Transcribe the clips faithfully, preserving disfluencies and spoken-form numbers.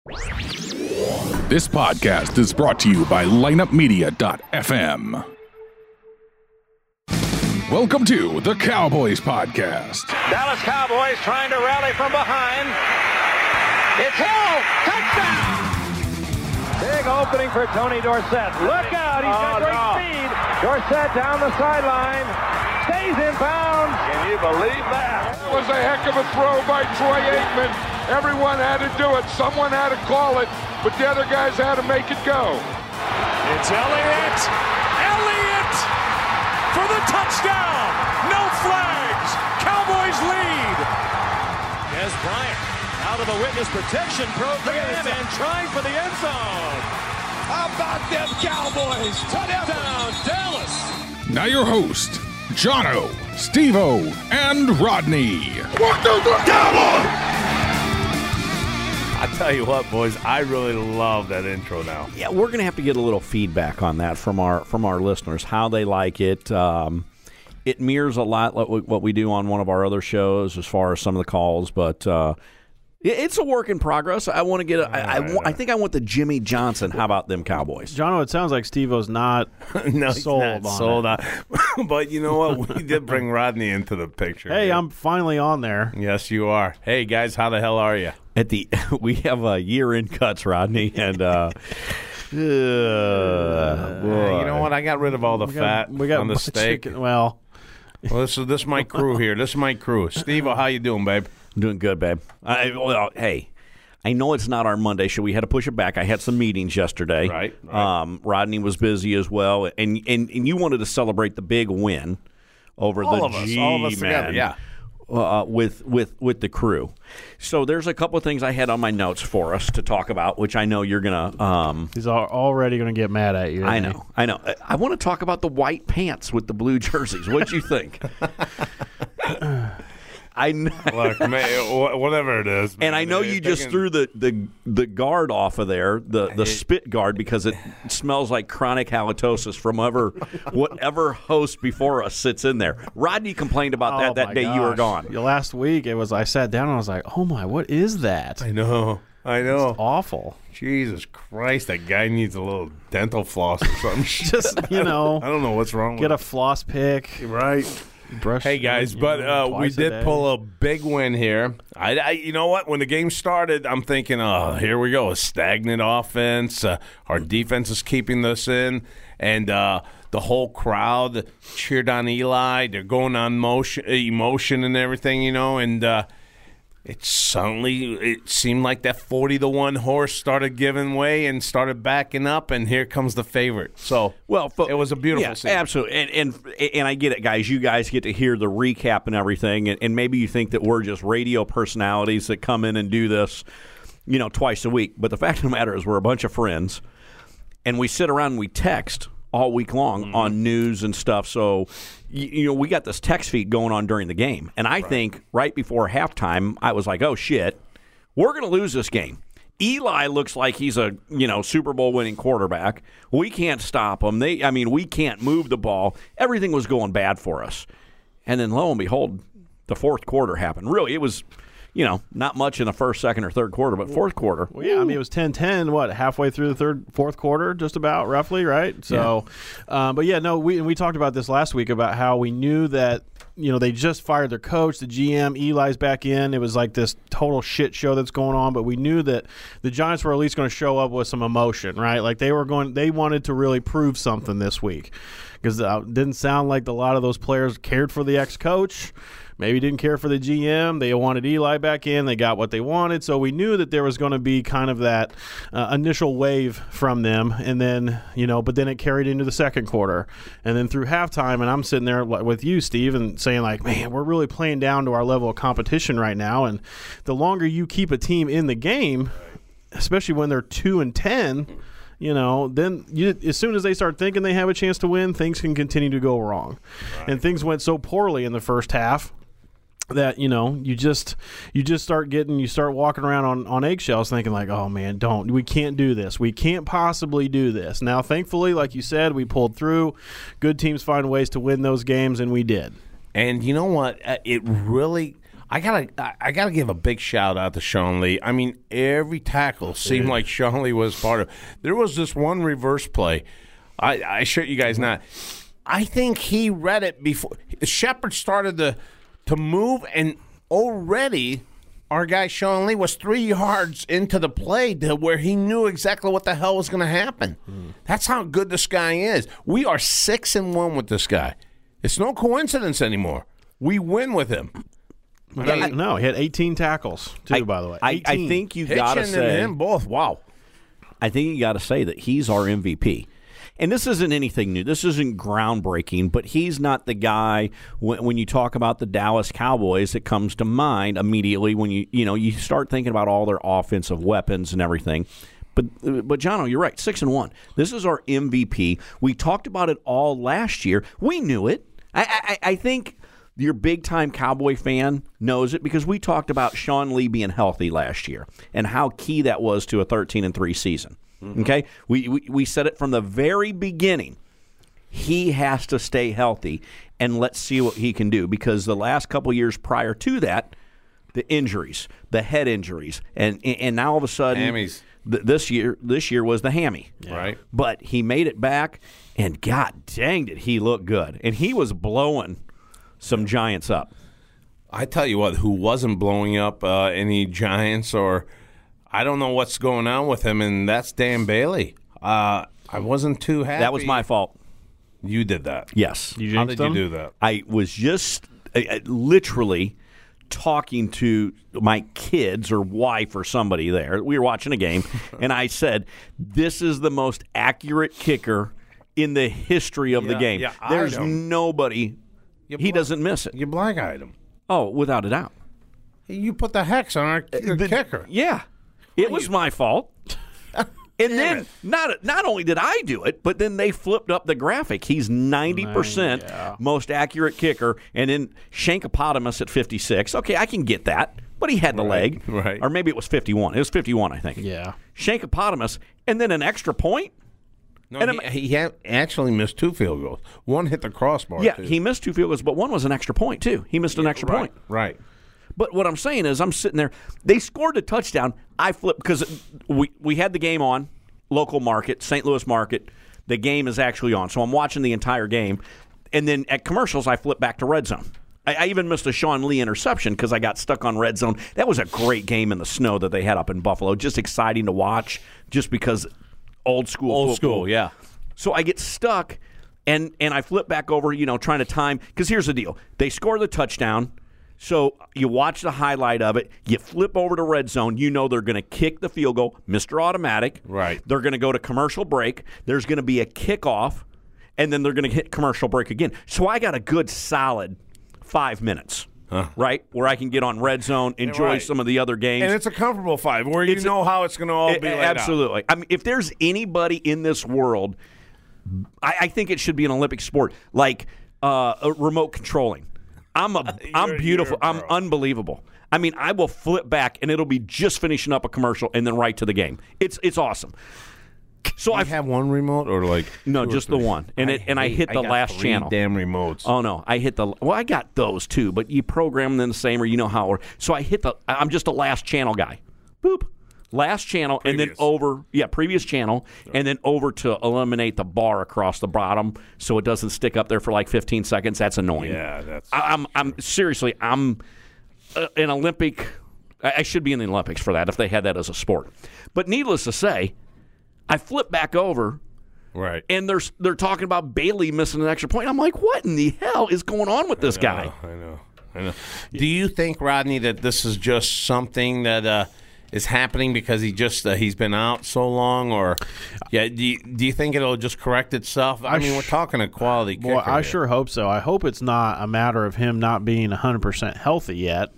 This podcast is brought to you by lineup media dot f m. Welcome to the Cowboys Podcast. Dallas Cowboys trying to rally from behind. It's Hill. Touchdown. Big opening for Tony Dorsett. Look out. He's got great oh, no. speed. Dorsett down the sideline. Stays in bounds. Can you believe that? That was a heck of a throw by Troy Aikman. Everyone had to do it. Someone had to call it, but the other guys had to make it go. It's Elliott. Elliott for the touchdown. No flags. Cowboys lead. Des Bryant out of the witness protection program and trying for the end zone. How about them Cowboys? Touchdown, Dallas. Now your host, Jono, Steve-O, and Rodney. What the Cowboys? I tell you what, boys, I really love that intro now. Yeah, we're going to have to get a little feedback on that from our from our listeners, how they like it. Um, it mirrors a lot like what we do on one of our other shows as far as some of the calls, but uh, it's a work in progress. I want to get. A, I, I, I think I want the Jimmy Johnson. How about them Cowboys? Jono, it sounds like Steve-O's not no, sold he's not on sold it. on. But you know what? We did bring Rodney into the picture. Hey, here. I'm finally on there. Yes, you are. Hey, guys, how the hell are you? At the we have a year-end cuts, Rodney, and uh, uh, you know what? I got rid of all the we fat got, we got on the steak. Chicken. Well, well, this is this is my crew here. This is my crew. Steve-O, how you doing, babe? I'm doing good, babe. I, well, hey. I know it's not our Monday show. We had to push it back. I had some meetings yesterday. Right. right. Um, Rodney was busy as well, and and and you wanted to celebrate the big win over all the of us, G all of us man, together. Yeah. Uh, with with with the crew. So there's a couple of things I had on my notes for us to talk about, which I know you're gonna. Um, he's already gonna get mad at you. I know. I know. I, I want to talk about the white pants with the blue jerseys. What'd you think? I know. Look, man, whatever it is. Man, and I know you just thinking... threw the, the the guard off of there, the, the spit guard, because it smells like chronic halitosis from whatever, whatever host before us sits in there. Rodney complained about oh that that day gosh. you were gone. Last week, it was I sat down and I was like, oh, my, what is that? I know. I know. It's awful. Jesus Christ, that guy needs a little dental floss or something. Just, you know. I don't know what's wrong with Get him. a floss pick. Right. Brush hey guys, but uh, we did pull a big win here. I, I, you know what? When the game started, I'm thinking, oh, here we go, a stagnant offense. Uh, our defense is keeping us in, and uh, the whole crowd cheered on Eli. They're going on motion, emotion and everything, you know, and uh, it suddenly it seemed like that forty to one horse started giving way and started backing up, and here comes the favorite. So, well, fo- it was a beautiful yeah, scene. Absolutely. And, and and I get it, guys. You guys get to hear the recap and everything, and, and maybe you think that we're just radio personalities that come in and do this, you know, twice a week. But the fact of the matter is we're a bunch of friends, and we sit around and we text all week long mm-hmm. on news and stuff. So, you, you know, we got this text feed going on during the game. And I right. think right before halftime, I was like, oh, shit, we're going to lose this game. Eli looks like he's a, you know, Super Bowl winning quarterback. We can't stop him. They, I mean, we can't move the ball. Everything was going bad for us. And then lo and behold, the fourth quarter happened. Really, it was... You know, not much in the first, second, or third quarter, but fourth quarter. Well, yeah, I mean, it was ten ten, what, halfway through the third, fourth quarter, just about, roughly, right? So, yeah. Um, but yeah, no, we we talked about this last week about how we knew that, you know, they just fired their coach, the G M, Eli's back in. It was like this total shit show that's going on, but we knew that the Giants were at least going to show up with some emotion, right? Like they were going, they wanted to really prove something this week because uh, it didn't sound like a lot of those players cared for the ex-coach. Maybe didn't care for the G M. They wanted Eli back in. They got what they wanted. So we knew that there was going to be kind of that uh, initial wave from them. And then, you know, but then it carried into the second quarter. And then through halftime, and I'm sitting there with you, Steve, and saying like, man, we're really playing down to our level of competition right now. And the longer you keep a team in the game, especially when they're two and ten, you know, then you, as soon as they start thinking they have a chance to win, things can continue to go wrong. Right. And things went so poorly in the first half that, you know, you just you just start getting, you start walking around on, on eggshells thinking like, oh, man, don't, we can't do this. We can't possibly do this. Now, thankfully, like you said, we pulled through. Good teams find ways to win those games, and we did. And you know what? It really, I gotta, I gotta give a big shout out to Sean Lee. I mean, every tackle seemed like Sean Lee was part of. There was this one reverse play. I, I shit you guys not. I think he read it before Shepard started to to move, and already our guy Sean Lee was three yards into the play to where he knew exactly what the hell was going to happen. Mm. That's how good this guy is. We are six and one with this guy. It's no coincidence anymore. We win with him. Okay. No, he had eighteen tackles too. I, by the way, I, I think you got to say him both. Wow. I think you got to say that he's our M V P. And this isn't anything new. This isn't groundbreaking, but he's not the guy when, when you talk about the Dallas Cowboys that comes to mind immediately when you you know you start thinking about all their offensive weapons and everything. But but Jono, you're right. Six and one. This is our M V P. We talked about it all last year. We knew it. I I, I think your big-time Cowboy fan knows it because we talked about Sean Lee being healthy last year and how key that was to a thirteen and three season. Mm-hmm. Okay? We, we we said it from the very beginning. He has to stay healthy, and let's see what he can do because the last couple years prior to that, the injuries, the head injuries, and and now all of a sudden Hammies. Th- this year this year was the hammy. Yeah. Right. But he made it back, and god dang did he look good. And he was blowing some Giants up. I tell you what, who wasn't blowing up uh, any Giants, or I don't know what's going on with him, and that's Dan Bailey. Uh, I wasn't too happy. That was my fault. You did that. Yes. You How jinxed did him? you do that? I was just uh, literally talking to my kids or wife or somebody there. We were watching a game, and I said, this is the most accurate kicker in the history of Yeah, the game. yeah, There's item. nobody. You He bla- doesn't miss it. You black-eyed him. Oh, without a doubt. You put the hex on our The- kicker. Yeah. It was my fault. And then it. not not only did I do it, but then they flipped up the graphic. He's ninety percent Yeah. most accurate kicker, and then Shankopotamus at fifty-six. Okay, I can get that, but he had the leg. right. Or maybe it was fifty-one. It was fifty-one, I think. Yeah. Shankopotamus, and then an extra point. No, And he, he had actually missed two field goals. One hit the crossbar. Yeah, too. he missed two field goals, but one was an extra point, too. He missed an extra right, point. Right. But what I'm saying is I'm sitting there. They scored a touchdown. I flipped because we, we had the game on, local market, Saint Louis market. The game is actually on. So I'm watching the entire game. And then at commercials, I flip back to red zone. I, I even missed a Sean Lee interception because I got stuck on red zone. That was a great game in the snow that they had up in Buffalo. Just exciting to watch just because old school Old football. school, yeah. So I get stuck, and, and I flip back over, you know, trying to time. Because here's the deal. They score the touchdown. So you watch the highlight of it. You flip over to red zone. You know they're going to kick the field goal. Mister Automatic. Right. They're going to go to commercial break. There's going to be a kickoff, and then they're going to hit commercial break again. So I got a good solid five minutes, Huh. right, where I can get on red zone, enjoy right. some of the other games. And it's a comfortable five where you It's a- know how it's going to all be A- laid out. Absolutely. I mean, if there's anybody in this world, I, I think it should be an Olympic sport, like uh, a remote controlling. I'm a, I'm You're- beautiful. you're a I'm pro. unbelievable. I mean, I will flip back and it'll be just finishing up a commercial and then right to the game. It's it's awesome. So I I have one remote or like no, two or just the three? one, and it and I hate- hit the got last three channel. Damn remotes. Oh no, I hit the well. I got those too, but you program them the same, or you know how. Or so I hit the. I'm just a last channel guy. Boop, last channel, and then Previous. over. Yeah, previous channel, and then over to eliminate the bar across the bottom, so it doesn't stick up there for like fifteen seconds. That's annoying. Yeah, that's. I, I'm. I'm seriously. I'm uh, an Olympic. I, I should be in the Olympics for that if they had that as a sport. But needless to say, I flip back over. right. And they're they're talking about Bailey missing an extra point. I'm like, what in the hell is going on with this guy? I know. I know. Do you think, Rodney, that this is just something that uh, is happening because he just uh, he's been out so long, or yeah? Do you, do you think it'll just correct itself? I, I mean, sh- we're talking a quality kicker. Boy, I here. sure hope so. I hope it's not a matter of him not being one hundred percent healthy yet.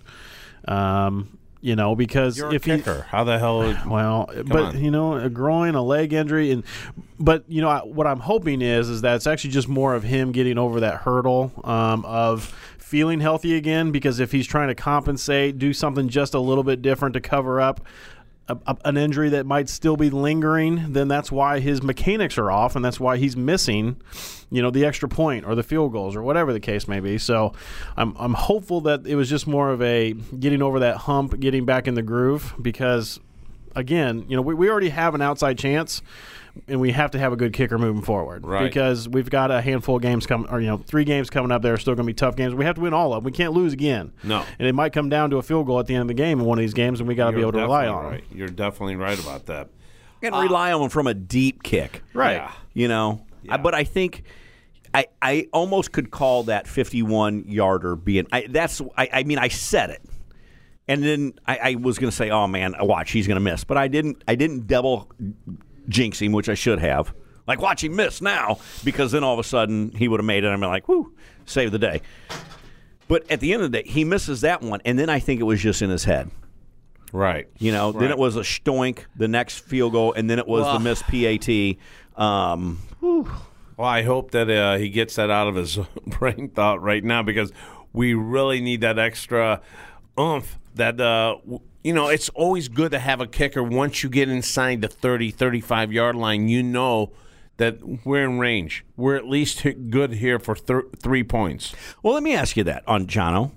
Um, you know, because You're if a he kicker. How the hell? Would, Well, but on. you know, a groin, a leg injury, and but you know I, what I'm hoping is is that it's actually just more of him getting over that hurdle um, of feeling healthy again. Because if he's trying to compensate, do something just a little bit different to cover up, a, a, an injury that might still be lingering, then that's why his mechanics are off, and that's why he's missing, you know, the extra point or the field goals or whatever the case may be. So I'm I'm hopeful that it was just more of a getting over that hump, getting back in the groove, because, again, you know, we, we already have an outside chance, and we have to have a good kicker moving forward, right? Because we've got a handful of games coming, or you know, three games coming up. There are still going to be tough games. We have to win all of them. We can't lose again. No, and it might come down to a field goal at the end of the game in one of these games, and we got to be able to rely on right. them. You're definitely right about that. And uh, rely on them from a deep kick, right? Yeah. You know, yeah. I, but I think I I almost could call that fifty-one yarder being. I, that's I, I mean I said it. And then I, I was going to say, "Oh man, watch, he's going to miss," but I didn't. I didn't double jinx him, which I should have. Like, watch him miss now, because then all of a sudden he would have made it. And I'm like, "Whoo, save the day." But at the end of the day, he misses that one, and then I think it was just in his head. Right. You know. Right. Then it was a stoink, the next field goal, and then it was well, the missed P A T. Um, well, I hope that uh, he gets that out of his brain thought right now, because we really need that extra oomph. That, uh, you know, it's always good to have a kicker. Once you get inside the thirty, thirty-five-yard line, you know that we're in range. We're at least good here for th- three points. Well, let me ask you that on Jono.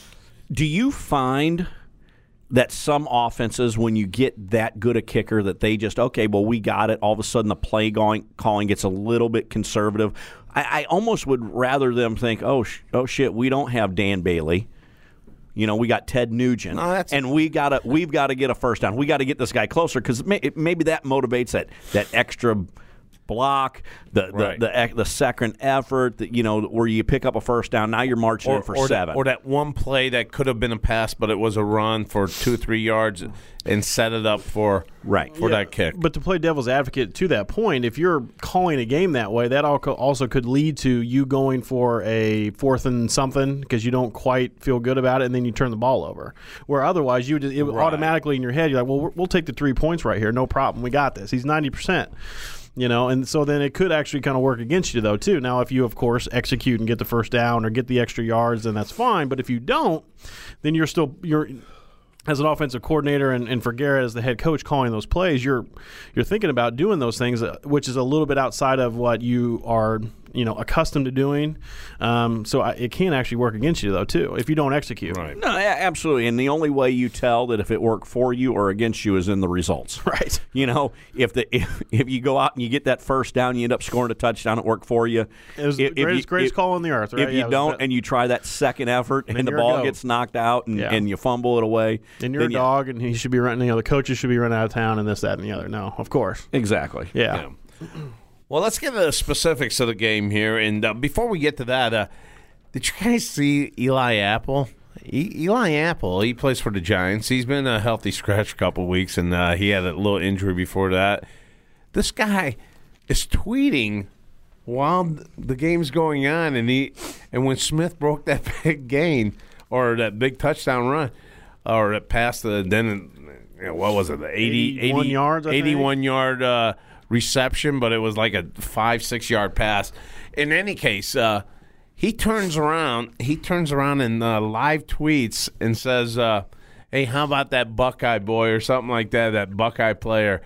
Do you find that some offenses, when you get that good a kicker, that they just, okay, well, we got it, all of a sudden the play going, calling gets a little bit conservative? I, I almost would rather them think, oh, sh- oh shit, we don't have Dan Bailey. You know, we got Ted Nugent, no, and we gotta we've got to get a first down. We got to get this guy closer, because may, maybe that motivates that that extra block, the right. the, the the second effort, that, you know, where you pick up a first down. Now you're marching or, in for or seven, that, or that one play that could have been a pass, but it was a run for two, three yards, and set it up for right for yeah, that kick. But to play devil's advocate to that point, if you're calling a game that way, that also could lead to you going for a fourth and something because you don't quite feel good about it, and then you turn the ball over. Where otherwise, you would just, it would Right. automatically in your head, you're like, well, we'll take the three points right here, no problem, we got this. He's ninety percent. You know, and so then it could actually kind of work against you, though, too. Now, if you, of course, execute and get the first down or get the extra yards, then that's fine. But if you don't, then you're still you're as an offensive coordinator, and, and for Garrett as the head coach calling those plays, you're you're thinking about doing those things, which is a little bit outside of what you are, you know, accustomed to doing. Um, so I, it can actually work against you, though, too, if you don't execute. Right. No, yeah, absolutely. And the only way you tell that if it worked for you or against you is in the results. Right. You know, if the if, if you go out and you get that first down, you end up scoring a touchdown, it worked for you. It was if, the greatest, you, greatest if, call on the earth, right? If you yeah, don't and you try that second effort and, then the you're a ball go. gets knocked out and, Yeah. and you fumble it away. And you're then a you, dog, and he should be running, you know, the coaches should be running out of town and this, that, and the other. No, of course. Exactly. Yeah. Yeah. Well, let's get into the specifics of the game here. And uh, before we get to that, uh, did you guys see Eli Apple? E- Eli Apple, he plays for the Giants. He's been a healthy scratch a couple weeks, and uh, he had a little injury before that. This guy is tweeting while the game's going on, and he and when Smith broke that big gain or that big touchdown run, or that pass the then you know, what was it, the eighty, eighty-one eighty yards, I think? eighty-one yard uh, reception, but it was like a five six yard pass. In any case, uh, he turns around. He turns around and uh, live tweets and says, uh, "Hey, how about that Buckeye boy or something like that? That Buckeye player."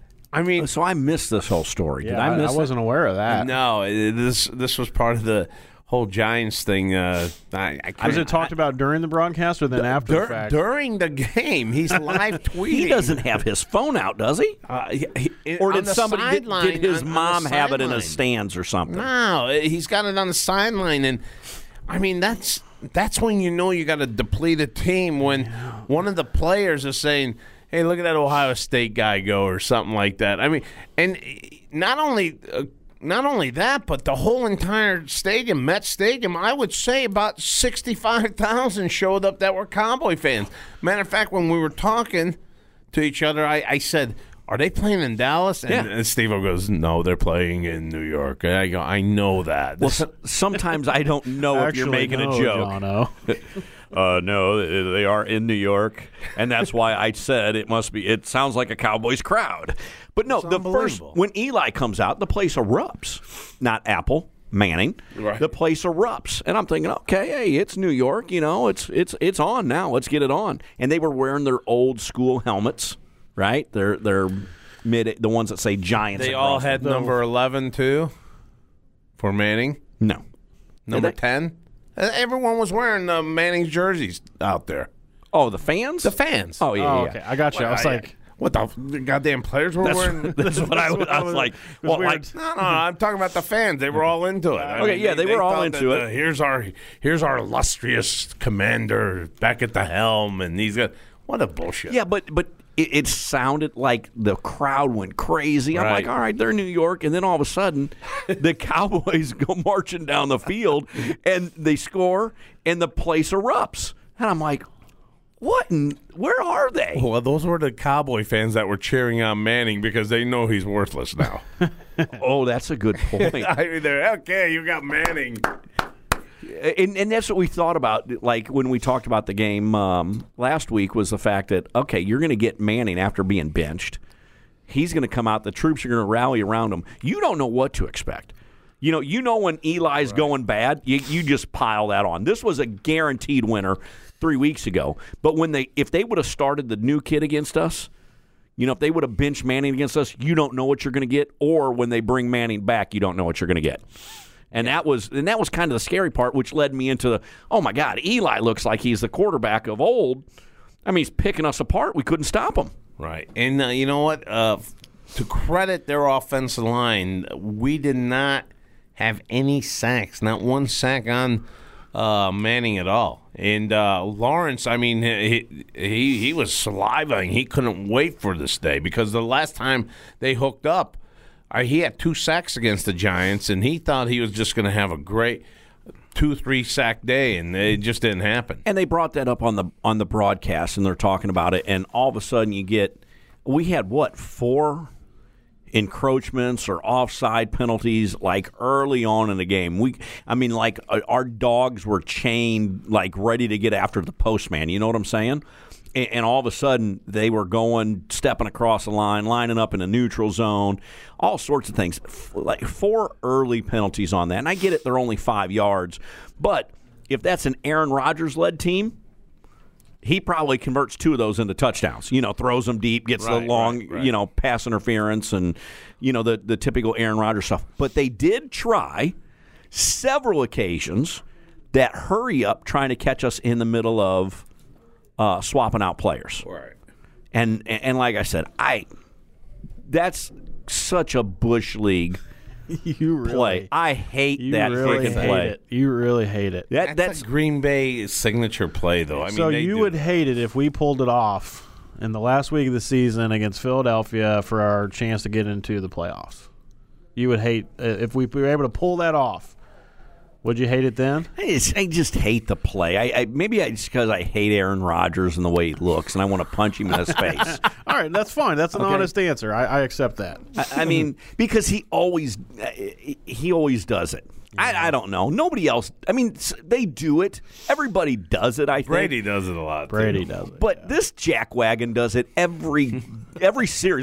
I mean, So I missed this whole story. Did Yeah, I miss I wasn't aware of that. no, it- this this was part of the whole Giants thing. Uh, I, I Was it talked about during the broadcast or then after dur- the fact? during the game? He's live tweeting. He doesn't have his phone out, does he? Uh, he- he- Or on did the somebody did, sideline, did his on- on mom the have it in sideline. his stands or something? No, he's got it on the sideline, and I mean that's that's when you know you got a depleted team when one of the players is saying, "Hey, look at that Ohio State guy go," or something like that. I mean, and not only uh, not only that, but the whole entire stadium, Met Stadium, I would say about sixty-five thousand showed up that were Cowboy fans. Matter of fact, when we were talking to each other, I, I said, "Are they playing in Dallas?" And, Yeah. and Steve-O goes, "No, they're playing in New York." And I go, "I know that." Well, so, sometimes I don't know if you're Actually, making no, a joke. Jono. Uh, no, they are in New York, and that's why I said it must be. It sounds like a Cowboys crowd, but no. The first unbelievable. when Eli comes out, the place erupts. Not Apple, Manning. Right. The place erupts, and I'm thinking, okay, hey, it's New York. You know, it's it's it's on now. Let's get it on. And they were wearing their old school helmets. right? They're they're mid the ones that say Giants. They all had them. number eleven too for Manning. No, number ten. Everyone was wearing uh, Manning's jerseys out there. Oh, the fans? The fans. Oh, yeah, oh, yeah. okay. I got you. Well, I was I, like, what the, the goddamn players were that's, wearing? That's what I was, I was like. Well, like, no, no, I'm talking about the fans. They were all into it. I okay, mean, yeah, they, they were all thought into that, it. Uh, here's our here's our illustrious commander back at the helm, and these guys. What a bullshit. Yeah, but but it, it sounded like the crowd went crazy. I'm Right. like, all right, they're New York, and then all of a sudden, the Cowboys go marching down the field, and they score, and the place erupts, and I'm like, what? In, where are they? Well, those were the Cowboy fans that were cheering on Manning because they know he's worthless now. Oh, that's a good point. I mean, they're okay. You got Manning. And, and that's what we thought about, like when we talked about the game um, last week, was the fact that, okay, you're going to get Manning after being benched. He's going to come out. The troops are going to rally around him. You don't know what to expect. You know, you know when Eli's right. going bad, you, you just pile that on. This was a guaranteed winner three weeks ago. But when they, if they would have started the new kid against us, you know, if they would have benched Manning against us, you don't know what you're going to get. Or when they bring Manning back, you don't know what you're going to get. And that was and that was kind of the scary part, which led me into the, oh, my God, Eli looks like he's the quarterback of old. I mean, he's picking us apart. We couldn't stop him. Right. And uh, you know what? Uh, to credit their offensive line, we did not have any sacks, not one sack on uh, Manning at all. And uh, Lawrence, I mean, he, he, he was salivating. He couldn't wait for this day because the last time they hooked up, Uh, he had two sacks against the Giants, and he thought he was just going to have a great two, three sack day, and it just didn't happen. And they brought that up on the on the broadcast, and they're talking about it, and all of a sudden you get, we had what, four encroachments or offside penalties like early on in the game. We, I mean, like our dogs were chained, like ready to get after the postman. You know what I'm saying? And all of a sudden, they were going, stepping across the line, lining up in a neutral zone, all sorts of things. Like four early penalties on that. And I get it, they're only five yards. But if that's an Aaron Rodgers-led team, he probably converts two of those into touchdowns. You know, throws them deep, gets right, the long, right, right. you know, pass interference and, you know, the, the typical Aaron Rodgers stuff. But they did try several occasions that hurry up trying to catch us in the middle of Uh, swapping out players, right? And, and and like I said, I that's such a Bush League you really, play. I hate you that really freaking hate play. It. You really hate it. That, That's, that's a Green Bay signature play, though. I mean, so they you do. would hate it if we pulled it off in the last week of the season against Philadelphia for our chance to get into the playoffs. You would hate uh, if we were able to pull that off. Would you hate it then? I just, I just hate the play. I, I maybe I, just because I hate Aaron Rodgers and the way he looks, and I want to punch him in his face. All right, that's fine. That's an Okay. honest answer. I, I accept that. I, I mean, because he always he always does it. I, I don't know. Nobody else. I mean, they do it. Everybody does it. I think Brady does it a lot. Brady too. does it. But yeah. this jackwagon does it every every series.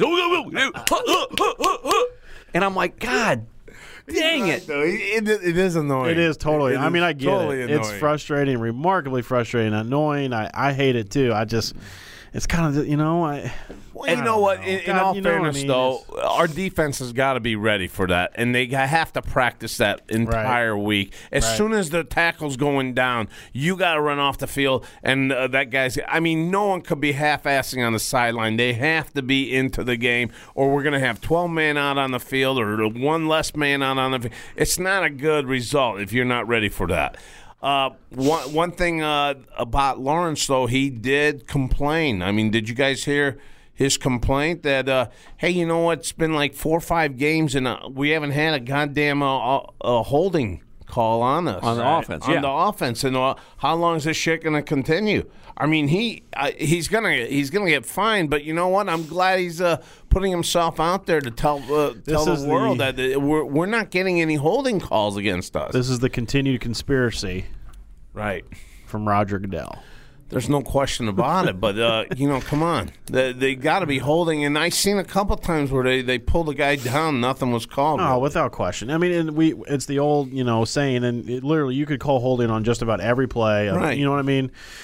And I'm like, God dang it. No, it, it, it is annoying. It is totally. It I is mean, I get totally it. Annoying. It's frustrating, remarkably frustrating, annoying. I, I hate it too. I just, it's kind of, you know, I. Well, you know what? In, in God, all you know what I fairness, mean, though, it's- our defense has got to be ready for that, and they have to practice that entire week. As Right. soon as the tackle's going down, you got to run off the field, and uh, that guy's. I mean, no one could be half-assing on the sideline. They have to be into the game, or we're going to have twelve men out on the field, or one less man out on the field. It's not a good result if you're not ready for that. Uh, one one thing uh, about Lawrence, though, he did complain. I mean, did you guys hear his complaint that, uh, hey, you know what? It's been like four or five games, and uh, we haven't had a goddamn uh, uh, holding call on us. On the right? offense, On yeah. the offense. And uh, how long is this shit going to continue? I mean, he uh, he's gonna he's gonna get fined, but you know what? I'm glad he's uh, putting himself out there to tell uh, tell is the world the- that uh, we're we're not getting any holding calls against us. This is the continued conspiracy Right. from Roger Goodell. There's no question about it, but uh, you know, come on, they, they got to be holding. And I seen a couple times where they, they pulled the guy down, nothing was called. Oh, without question. I mean, and we it's the old, you know, saying, and it, literally you could call holding on just about every play. Right. You know what I mean?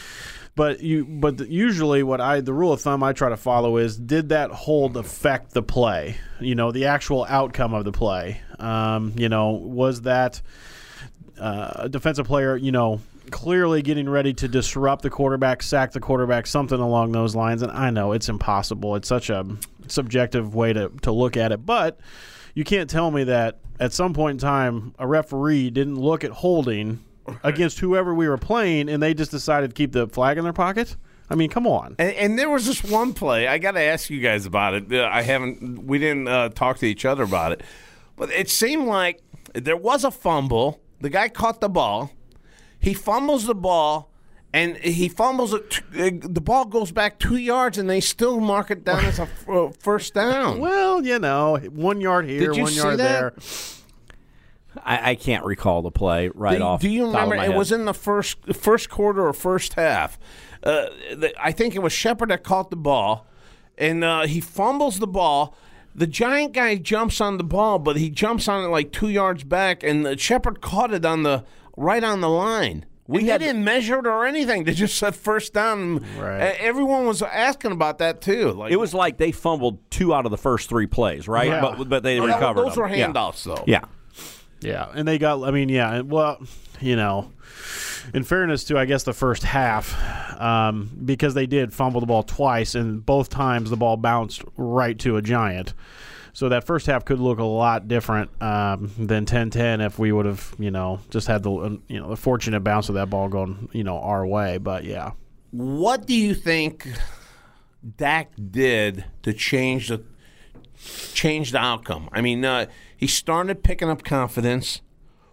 But you, but the, usually, what I the rule of thumb I try to follow is: did that hold affect the play? You know, the actual outcome of the play. Um, you know, was that uh, a defensive player? You know, clearly getting ready to disrupt the quarterback, sack the quarterback, something along those lines. And I know it's impossible. It's such a subjective way to to look at it, but you can't tell me that at some point in time a referee didn't look at holding against whoever we were playing, and they just decided to keep the flag in their pocket. I mean, come on. And, and there was this one play. I got to ask you guys about it. I haven't. We didn't uh, talk to each other about it, but it seemed like there was a fumble. The guy caught the ball. He fumbles the ball, and he fumbles it. T- the ball goes back two yards, and they still mark it down as a f- first down. Well, you know, one yard here, Did you one see yard that? there. I, I can't recall the play right do, off. Do you the top of remember? my It head. was in the first first quarter or first half. Uh, the, I think it was Shepard that caught the ball, and uh, he fumbles the ball. The giant guy jumps on the ball, but he jumps on it like two yards back, and the Shepard caught it on the right on the line. We had- didn't measure it or anything. They just said first down. Right. Uh, everyone was asking about that too. Like It was like they fumbled two out of the first three plays, right? Yeah. But but they Oh, that- recovered those them. were handoffs, though. Yeah. Yeah, and they got. I mean, yeah. and- Well, you know, in fairness to, I guess, the first half, um, because they did fumble the ball twice, and both times the ball bounced right to a Giant. So that first half could look a lot different um, than ten ten if we would have, you know, just had the um, you know the fortunate bounce of that ball going, you know, our way. But yeah, What do you think Dak did to change the change the outcome? I mean, uh, he started picking up confidence.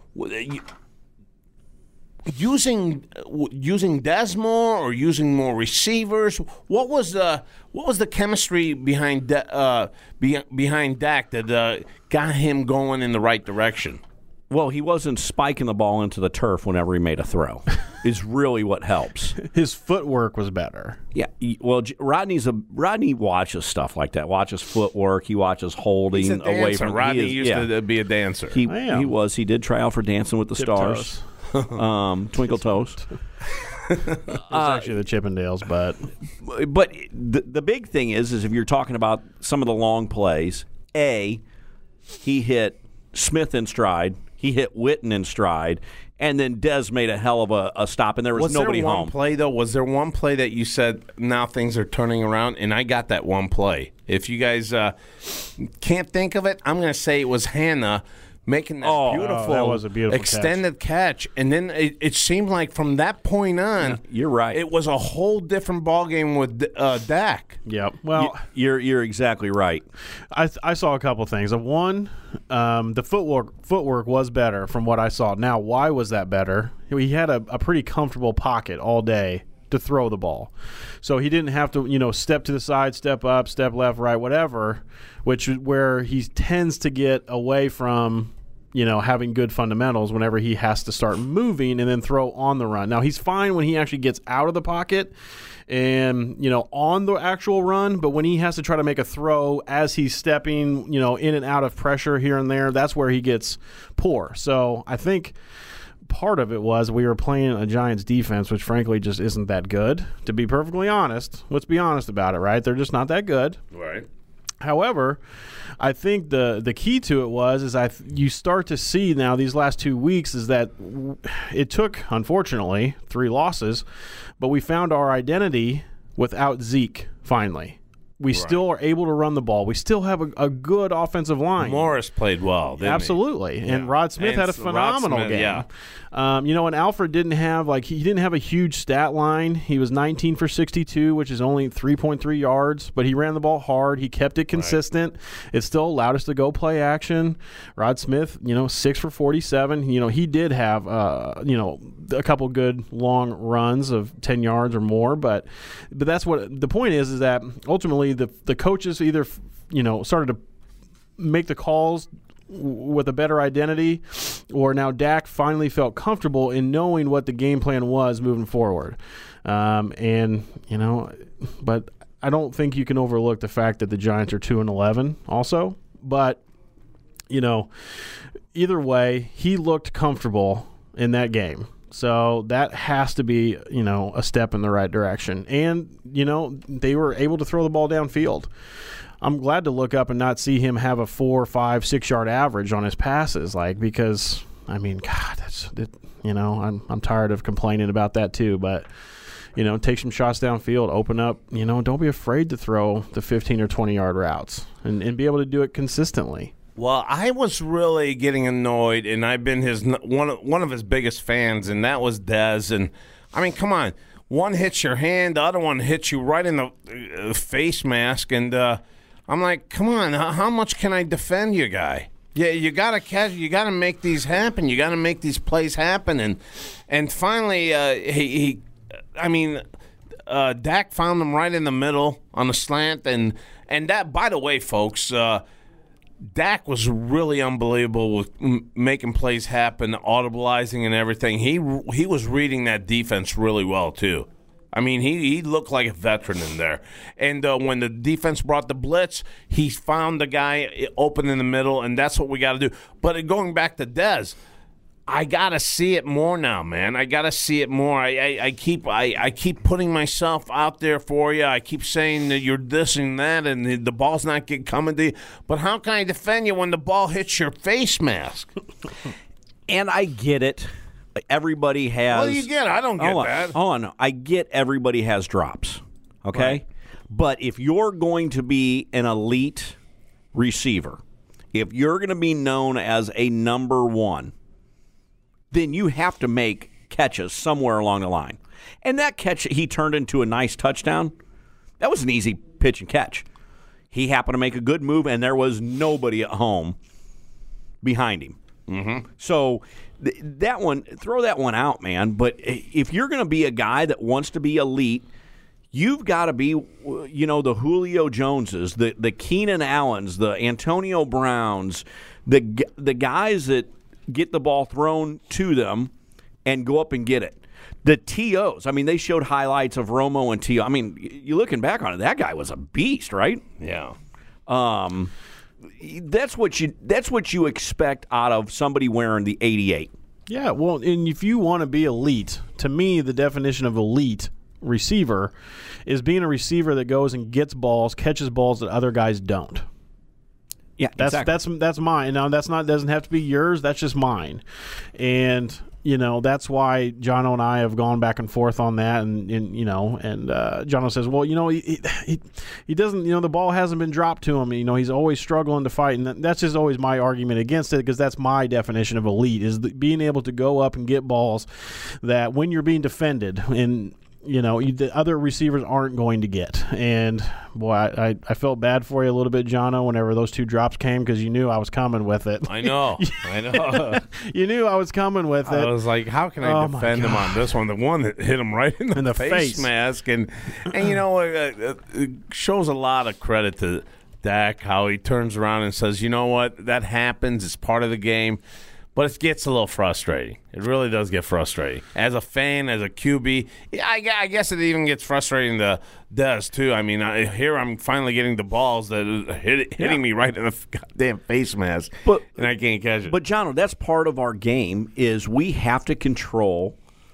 Using using Desmore or using more receivers. What was the what was the chemistry behind uh, be, behind Dak that uh, got him going in the right direction? Well, he wasn't spiking the ball into the turf whenever he made a throw. Is really what helps. his footwork was better. Yeah. he- Well, J- Rodney's a Rodney watches stuff like that. Watches footwork. He watches holding He's a away dancer. from. Rodney he is, used yeah. to be a dancer. He I am. he was. He did try out for Dancing with the Stars. um, Twinkle Toes. It was actually the Chippendales, but But the the big thing is, is if you're talking about some of the long plays, A, he hit Smith in stride, he hit Witten in stride, and then Dez made a hell of a, a stop, and there was, Was nobody there one home. play though? Was there one play that you said now things are turning around? And I got that one play. If you guys uh, can't think of it, I'm going to say it was Hannah making that Oh, beautiful, that was a beautiful extended catch. And then it, it seemed like from that point on, You're right. it was a whole different ballgame with uh, Dak. yeah. Well, You're you're exactly right. I I saw a couple things. Of one, um, the footwork footwork was better from what I saw. Now, why was that better? He had a, a pretty comfortable pocket all day to throw the ball, so he didn't have to, you know, step to the side, step up, step left, right, whatever. Which is where he tends to get away from, you know, having good fundamentals whenever he has to start moving and then throw on the run. Now, he's fine when he actually gets out of the pocket and, you know, on the actual run, but when he has to try to make a throw as he's stepping, you know, in and out of pressure here and there, that's where he gets poor. So I think part of it was we were playing a Giants defense, which frankly just isn't that good, to be perfectly honest. Let's be honest about it, right? They're just not that good. Right. However, I think the the key to it was is I th- you start to see now these last two weeks is that w- it took, unfortunately, three losses, but we found our identity without Zeke finally. We still are able to run the ball. We still have a, a good offensive line. Morris played well, didn't he? Absolutely. And Yeah. Rod Smith And had a s- Rod phenomenal Smith, game. yeah. Um, you know, and Alfred didn't have like he didn't have a huge stat line. He was nineteen for sixty-two, which is only three point three yards, but he ran the ball hard. He kept it consistent. It still allowed us to go play action. Rod Smith, you know, six for forty-seven. You know, he did have uh, you know, a couple good long runs of ten yards or more, but but that's what the point is is that ultimately the the coaches either, you know, started to make the calls with a better identity, or now Dak finally felt comfortable in knowing what the game plan was moving forward. Um, and, you know, but I don't think you can overlook the fact that the Giants are two and eleven also. But, you know, either way, he looked comfortable in that game. So that has to be, you know, a step in the right direction. And, you know, they were able to throw the ball downfield. I'm glad to look up and not see him have a four, five, six-yard average on his passes, like, because, I mean, God, that's, it, you know, I'm I'm tired of complaining about that too. But, you know, take some shots downfield, open up, you know, don't be afraid to throw the fifteen or twenty-yard routes and, and be able to do it consistently. Well, I was really getting annoyed, and I've been his one of, one of his biggest fans, and that was Dez. And, I mean, come on. One hits your hand, the other one hits you right in the uh, face mask, and uh, I'm like, come on, how much can I defend you, guy? Yeah, you gotta catch. You gotta make these happen. You gotta make these plays happen, and and finally, uh, he, he, I mean, uh, Dak found him right in the middle on the slant, and and that. By the way, folks. Uh, Dak was really unbelievable with m- making plays happen, audibilizing and everything. He he was reading that defense really well, too. I mean, he, he looked like a veteran in there. And uh, when the defense brought the blitz, he found the guy open in the middle, and that's what we got to do. But going back to Dez, I got to see it more now, man. I got to see it more. I, I, I keep I, I keep putting myself out there for you. I keep saying that you're this and that, and the, the ball's not get coming to you. But how can I defend you when the ball hits your face mask? And I get it. Everybody has. Well, you get it. I don't get hold on, that. Hold on. I get everybody has drops, okay? Right. But if you're going to be an elite receiver, if you're going to be known as a number one, then you have to make catches somewhere along the line. And that catch he turned into a nice touchdown, that was an easy pitch and catch. He happened to make a good move, and there was nobody at home behind him. Mm-hmm. So th- that one, throw that one out, man. But if you're going to be a guy that wants to be elite, you've got to be, you know, the Julio Joneses, the, the Keenan Allens, the Antonio Browns, the the guys that get the ball thrown to them and go up and get it. The T Os, I mean, they showed highlights of Romo and T O. I mean, you looking back on it, that guy was a beast, right? Yeah. Um, that's what you that's what you expect out of somebody wearing the eighty-eight. Yeah, well, and if you want to be elite, to me, the definition of elite receiver is being a receiver that goes and gets balls, catches balls that other guys don't. Yeah, that's exactly. that's that's mine. Now that's not doesn't have to be yours. That's just mine, and you know that's why Jono and I have gone back and forth on that. And, and you know, and uh, Jono says, well, you know, he, he he doesn't, you know, the ball hasn't been dropped to him. You know, he's always struggling to fight, and that's just always my argument against it, because that's my definition of elite is the, being able to go up and get balls that when you're being defended and. You know, you, the other receivers aren't going to get. And, boy, I, I felt bad for you a little bit, Jono, whenever those two drops came, because you knew I was coming with it. I know. I know. You knew I was coming with it. I was like, how can I oh defend him on this one? The one that hit him right in the, in the face, face mask. And, and you know, it, it shows a lot of credit to Dak, how he turns around and says, you know what, that happens. It's part of the game. But it gets a little frustrating. It really does get frustrating. As a fan, as a Q B, I, I guess it even gets frustrating to Dez, too. I mean, I, here I'm finally getting the balls that are hit, hitting yeah. me right in the goddamn face mask, but, and I can't catch it. But, John, that's part of our game is we have to control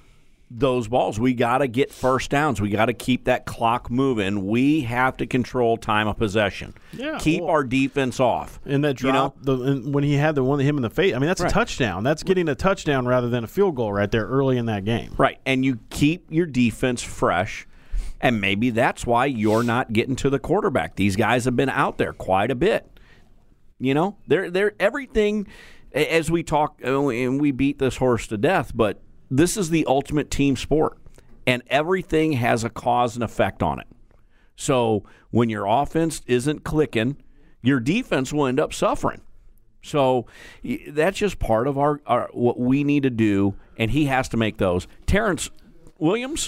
those balls. We got to get first downs. We got to keep that clock moving. We have to control time of possession. Yeah, keep well, our defense off. And that drop, you know? the, and when he had the one that hit him in the face, I mean, that's right. a touchdown. That's getting a touchdown rather than a field goal right there early in that game. Right, and you keep your defense fresh, and maybe that's why you're not getting to the quarterback. These guys have been out there quite a bit. You know, they're they're everything. As we talk, and we beat this horse to death, but this is the ultimate team sport, and everything has a cause and effect on it. So when your offense isn't clicking, your defense will end up suffering. So that's just part of our, our what we need to do, and he has to make those. Terrence Williams,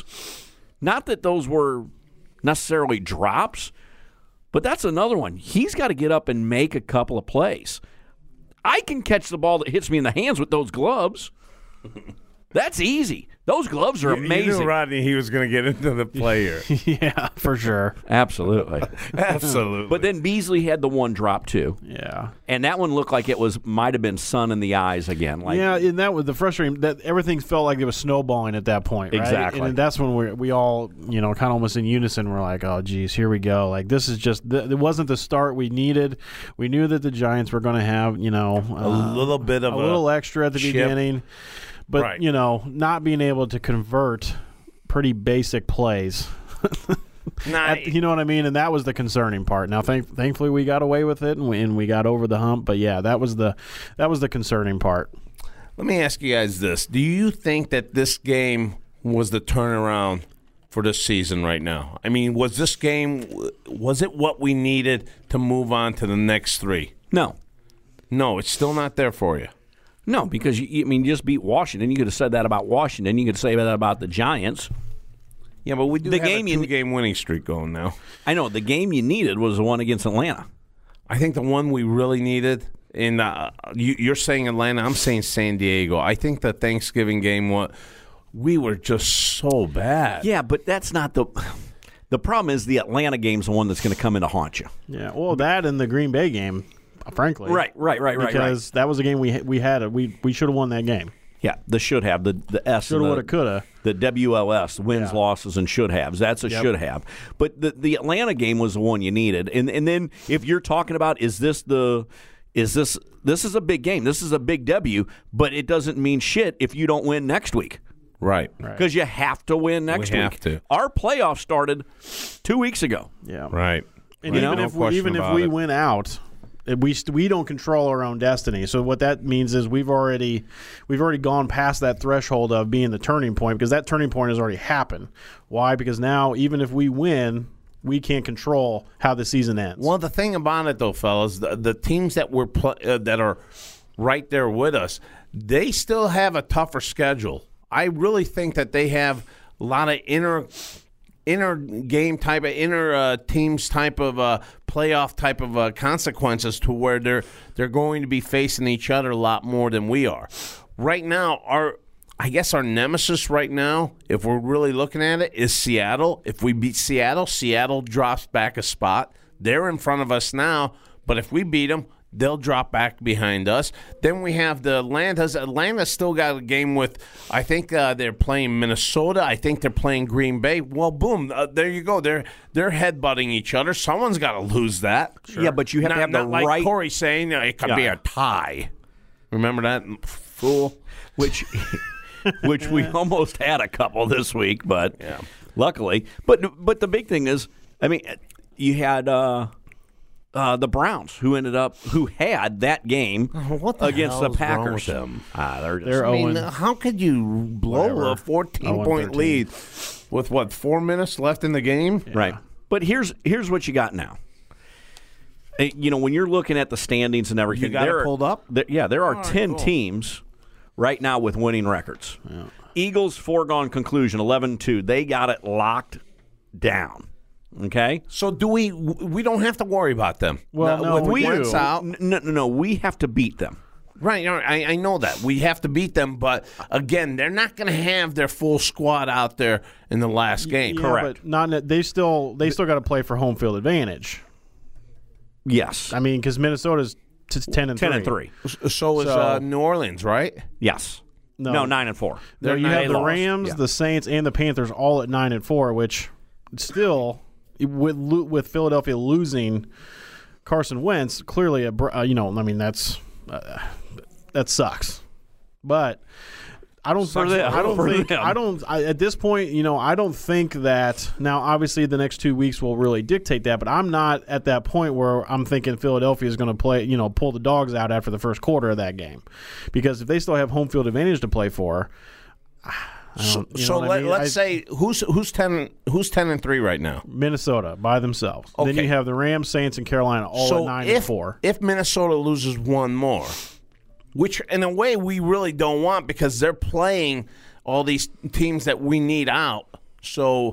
not that those were necessarily drops, but that's another one. He's got to get up and make a couple of plays. I can catch the ball that hits me in the hands with those gloves. That's easy. Those gloves are You- amazing. You knew Rodney, he was going to get into the player. Yeah, for sure. Absolutely. Absolutely. But then Beasley had the one drop too, Yeah. and that one looked like it was might have been sun in the eyes again. Like, Yeah, and that was the frustrating. That everything felt like it was snowballing at that point, right? Exactly. And that's when we we all, you know, kind of almost in unison. We're like, oh, geez, here we go. Like this is just. Th- it wasn't the start we needed. We knew that the Giants were going to have, you know, a uh, little bit of a a, little extra at the chip. beginning, but Right. you know, not being able to convert pretty basic plays. Nah, At- you know what I mean? And that was the concerning part. Now, thank, thankfully, we got away with it and we, and we got over the hump. But yeah, that was the that was the concerning part. Let me ask you guys this. Do you think that this game was the turnaround for this season right now? I mean, was this game, was it what we needed to move on to the next three? no, No, it's still not there for you. no, because you, I mean, you just beat Washington. You could have said that about Washington. You could say that about the Giants. Yeah, but we do The have game a you- two-game winning streak going now. I know the game you needed was the one against Atlanta. I think the one we really needed, in uh, you, you're saying Atlanta, I'm saying San Diego. I think the Thanksgiving game, what we were just so bad. Yeah, but that's not the. The problem is the Atlanta game's the one that's going to come in to haunt you. Yeah, well, that and the Green Bay game, frankly. Right, right, right, right, Because that was a game we we had. We we should have won that game. Yeah, the should have the the S, Shoulda, and the- woulda, coulda. the W L S, wins, Yeah. losses, and should haves. That's a Yep. should have. But the the Atlanta game was the one you needed. And and then if you're talking about is this the is this this is a big game. This is a big W, but it doesn't mean shit if you don't win next week. Right. Because you have to win next We week. have to. Our playoff started two weeks ago. Yeah. Right. And Right. even No if we, question even if about we it. win out, eh, we st- we don't control our own destiny. So what that means is we've already we've already gone past that threshold of being the turning point because that turning point has already happened. Why? Because now even if we win, we can't control how the season ends. Well, the thing about it, though, fellas, the, the teams that we're pl- uh, that are right there with us, they still have a tougher schedule. I really think that they have a lot of inner inner game type of inner uh, teams type of uh, playoff type of uh, consequences to where they're they're going to be facing each other a lot more than we are. Right now, our I guess our nemesis right now, if we're really looking at it, is Seattle. If we beat Seattle, Seattle drops back a spot. They're in front of us now, but if we beat them, they'll drop back behind us. Then we have the Atlanta's. Atlanta's still got a game with, I think uh, they're playing Minnesota. I think they're playing Green Bay. Well, boom, uh, there you go. They're they're headbutting each other. Someone's got to lose that. Yeah, but you have not, to have the not like right. Corey saying uh, it could be Yeah. a tie. Remember that, fool? which which we almost had a couple this week, but Yeah. luckily. But but the big thing is, I mean, you had uh, uh, the Browns who ended up who had that game What the against the hell's wrong Packers. with them? Ah, they're just, They're I mean, Owen. how could you blow Whatever. a fourteen-point oh and thirteen. lead with, what, four minutes left in the game? right. But here's here's what you got now. Eh, You know, when you're looking at the standings and everything, You got it there are- pulled up? there- yeah, there are All right, ten cool. teams right now with winning records. Eagles, foregone conclusion, eleven two. They got it locked down. Okay? So do we? We don't have to worry about them. Well, no, with we Wentz do. out, N- No, no, no. We have to beat them. right? you know, I, I know that we have to beat them, but again, they're not going to have their full squad out there in the last game. Yeah, correct. But not ne- they still they still got to play for home field advantage. Yes. I mean, because Minnesota's t- ten and ten three. and three. So is So- uh, New Orleans, right? Yes. No. No, nine and four. No, They're you nine have and the lost. Rams, Yeah. the Saints, and the Panthers all at nine and four, which still with lo- with Philadelphia losing Carson Wentz, clearly a br- uh, you know I mean that's uh, that sucks, but. I don't. For think, them. I don't For think. them. I don't. I, at this point, you know, I don't think that. Now, obviously, the next two weeks will really dictate that. But I'm not at that point where I'm thinking Philadelphia is going to play. You know, pull the dogs out after the first quarter of that game, because if they still have home field advantage to play for, I So, don't- you know so what I let, mean? let's I- say who's who's ten who's ten and three right now. Minnesota by themselves. Then Okay. you have the Rams, Saints, and Carolina all so at nine if and four. if Minnesota loses one more, which in a way we really don't want because they're playing all these teams that we need out. So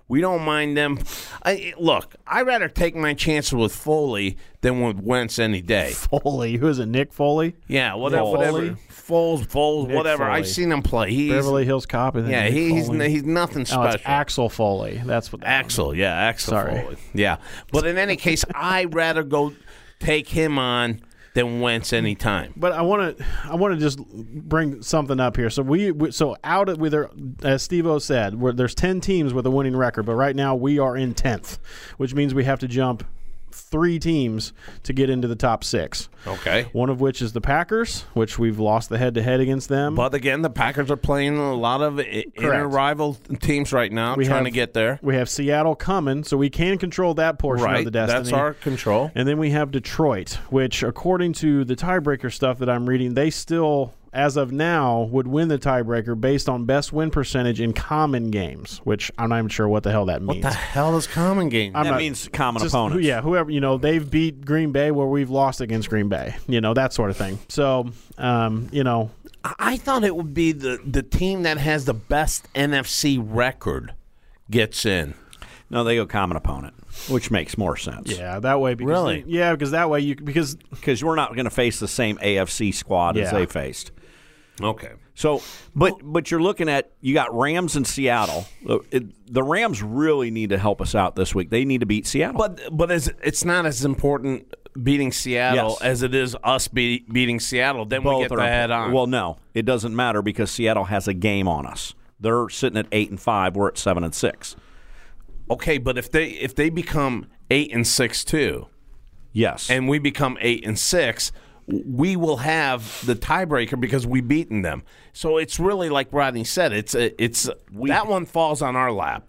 We don't mind them. I, look, I'd rather take my chances with Foley than with Wentz any day. Foley, who is it? Nick Foley? Yeah, whatever. Foley? whatever. Foles, Foles, Nick whatever. Foley. I've seen him play. He's, Beverly Hills Cop. And then yeah, Nick he's Foley. he's nothing special. Oh, it's Axel Foley. That's what. That Axel, one. yeah, Axel Sorry. Foley. Yeah, but in any case, I'd rather go take him on than Wentz any time. But I want to, I want to just bring something up here. So we, we so out of with, as Steve-O said, where there's ten teams with a winning record, but right now we are in tenth, which means we have to jump three teams to get into the top six. Okay. One of which is the Packers, which we've lost the head-to-head against them. But again, the Packers are playing a lot of inner rival teams right now, we trying have, to get there. We have Seattle coming, so we can control that portion right. of the destiny. That's our control. And then we have Detroit, which according to the tiebreaker stuff that I'm reading, they still, as of now, would win the tiebreaker based on best win percentage in common games, which I'm not even sure what the hell that means. What the hell is common game? I'm that not, means common just, opponents. Yeah, whoever, you know, they've beat Green Bay where we've lost against Green Bay, you know, that sort of thing. So, um, you know. I thought it would be the, the team that has the best N F C record gets in. No, they go common opponent, which makes more sense. Yeah, that way. Because Really? They, yeah, because that way you because Because we're not going to face the same A F C squad as Yeah. they faced. Okay. So, but but you're looking at you got Rams and Seattle. Uh, it- The Rams really need to help us out this week. They need to beat Seattle. But but it's, it's not as important beating Seattle Yes. as it is us be, beating Seattle. Then we Both get are the head important. on. Well, no, it doesn't matter because Seattle has a game on us. They're sitting at eight and five. We're at seven and six. okay, but if they if they become eight and six too, Yes, and we become eight and six, we will have the tiebreaker because we beaten them. So it's really like Rodney said. It's a, it's that one falls on our lap.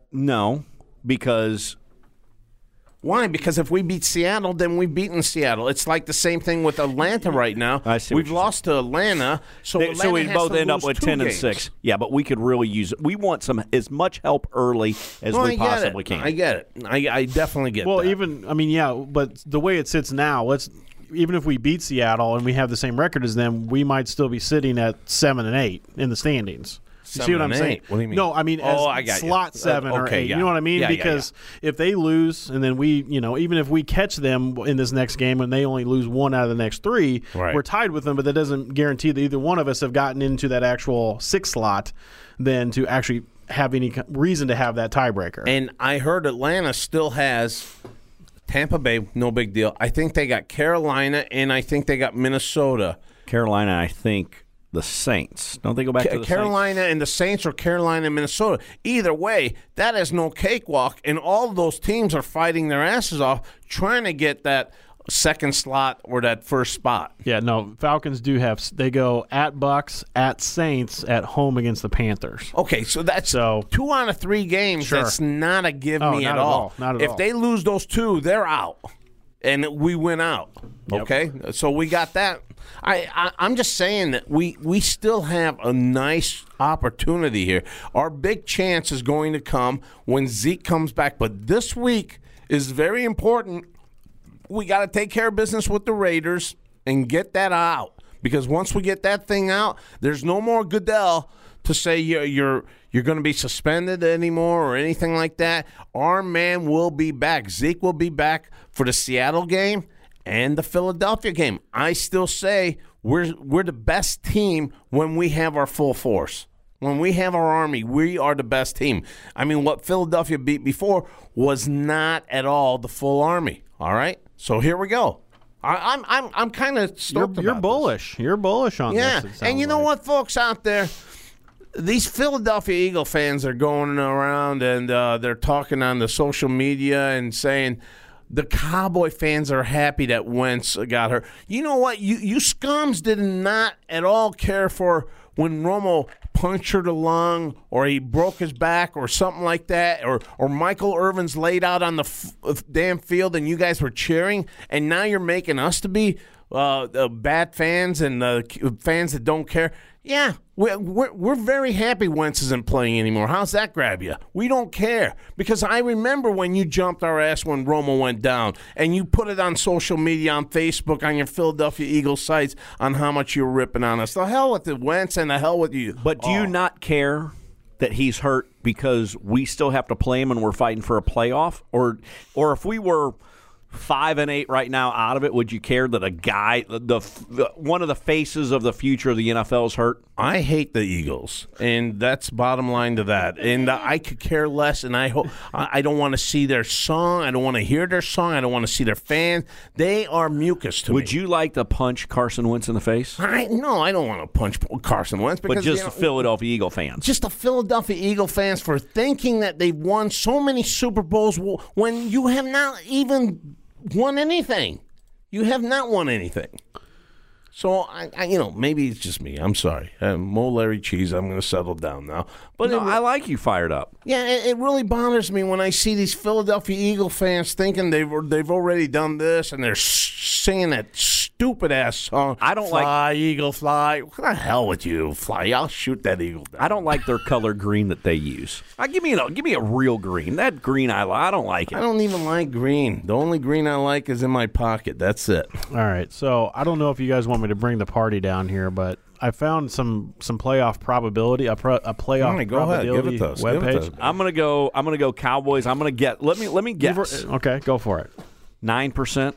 no, because Why? Because if we beat Seattle, then we've beaten Seattle. It's like the same thing with Atlanta right now. I see what We've you're lost to Atlanta, so they, Atlanta so we has both to end up lose with two ten and games. six. Yeah, but we could really use it. We want some as much help early as Well, we I get possibly it. can. I get it. I, I definitely get well, that. even I mean, yeah, but the way it sits now, let's even if we beat Seattle and we have the same record as them, we might still be sitting at seven and eight in the standings. You see Seven what I'm and saying? eight? What do you mean? No, I mean Oh, as I got you. slot Uh, seven or okay, eight. yeah. You know what I mean? Yeah, yeah, because if they lose and then we, you know, even if we catch them in this next game and they only lose one out of the next three, Right. we're tied with them. But that doesn't guarantee that either one of us have gotten into that actual six slot, then to actually have any co- reason to have that tiebreaker. And I heard Atlanta still has Tampa Bay, no big deal. I think they got Carolina, and I think they got Minnesota. Carolina, I think the Saints. Don't they go back Ca- to the Carolina and the Saints, or Carolina and Minnesota. Either way, that is no cakewalk, and all of those teams are fighting their asses off trying to get that second slot or that first spot. Yeah, no, Falcons do have. They go at Bucks, at Saints, at home against the Panthers. Okay, so that's So- two out of three games. Sure. That's not a give Oh, me not at at all. all. Not at if all. they lose those two, they're out, and we win out. Yep. Okay, so we got that. I, I I'm just saying that we we still have a nice opportunity here. Our big chance is going to come when Zeke comes back, but this week is very important. We got to take care of business with the Raiders and get that out, because once we get that thing out, there's no more Goodell to say you're you're, you're going to be suspended anymore or anything like that. Our man will be back. Zeke will be back for the Seattle game and the Philadelphia game. I still say we're we're the best team when we have our full force. When we have our army, we are the best team. I mean, what Philadelphia beat before was not at all the full army. All right, so here we go. I, I'm I'm I'm kind of You're, stoked. you're about bullish. You're bullish on this. Yeah, this. it sounds and you know like. what, folks out there, these Philadelphia Eagle fans are going around and uh, they're talking on the social media and saying the Cowboy fans are happy that Wentz got hurt. You know what? You you scums did not at all care for when Romo punctured a lung or he broke his back or something like that, or or Michael Irvin's laid out on the f- damn field and you guys were cheering, and now you're making us to be uh, uh, bad fans and uh, fans that don't care. Yeah, we're, we're, we're very happy Wentz isn't playing anymore. How's that grab you? We don't care, because I remember when you jumped our ass when Romo went down, and you put it on social media, on Facebook, on your Philadelphia Eagles sites, on how much you were ripping on us. The hell with the Wentz and the hell with you. But do Oh. you not care that he's hurt because we still have to play him and we're fighting for a playoff? Or or if we were five and eight right now out of it, would you care that a guy, the, the one of the faces of the future of the N F L is hurt? I hate the Eagles, and that's bottom line to that. And uh, I could care less, and I hope I, I don't want to see their song. I don't want to hear their song. I don't want to see their fans. They are mucus to would me. Would you like to punch Carson Wentz in the face? I, no, I don't want to punch Carson Wentz. Because, but just you know, the Philadelphia Eagle fans. Just the Philadelphia Eagle fans for thinking that they've won so many Super Bowls when you have not even won anything. You have not won anything. So, I, I, you know, maybe it's just me. I'm sorry. Uh, Mo Larry Cheese, I'm going to settle down now. But no, it, I like you fired up. Yeah, it, it really bothers me when I see these Philadelphia Eagle fans thinking they've they've already done this and they're singing that stupid-ass song. I don't fly, like... Fly, Eagle, fly. What the hell with you? Fly. I'll shoot that eagle down. I don't like their color green that they use. I, give, me a, give me a real green. That green, I, I don't like it. I don't even like green. The only green I like is in my pocket. That's it. All right. So I don't know if you guys want me to bring the party down here, but I found some some playoff probability, a, pro, a playoff right, go probability ahead. Give it to us. webpage. Give it to us. I'm gonna go. I'm gonna go Cowboys. I'm gonna get. Let me let me guess. Okay, go for it. Nine percent.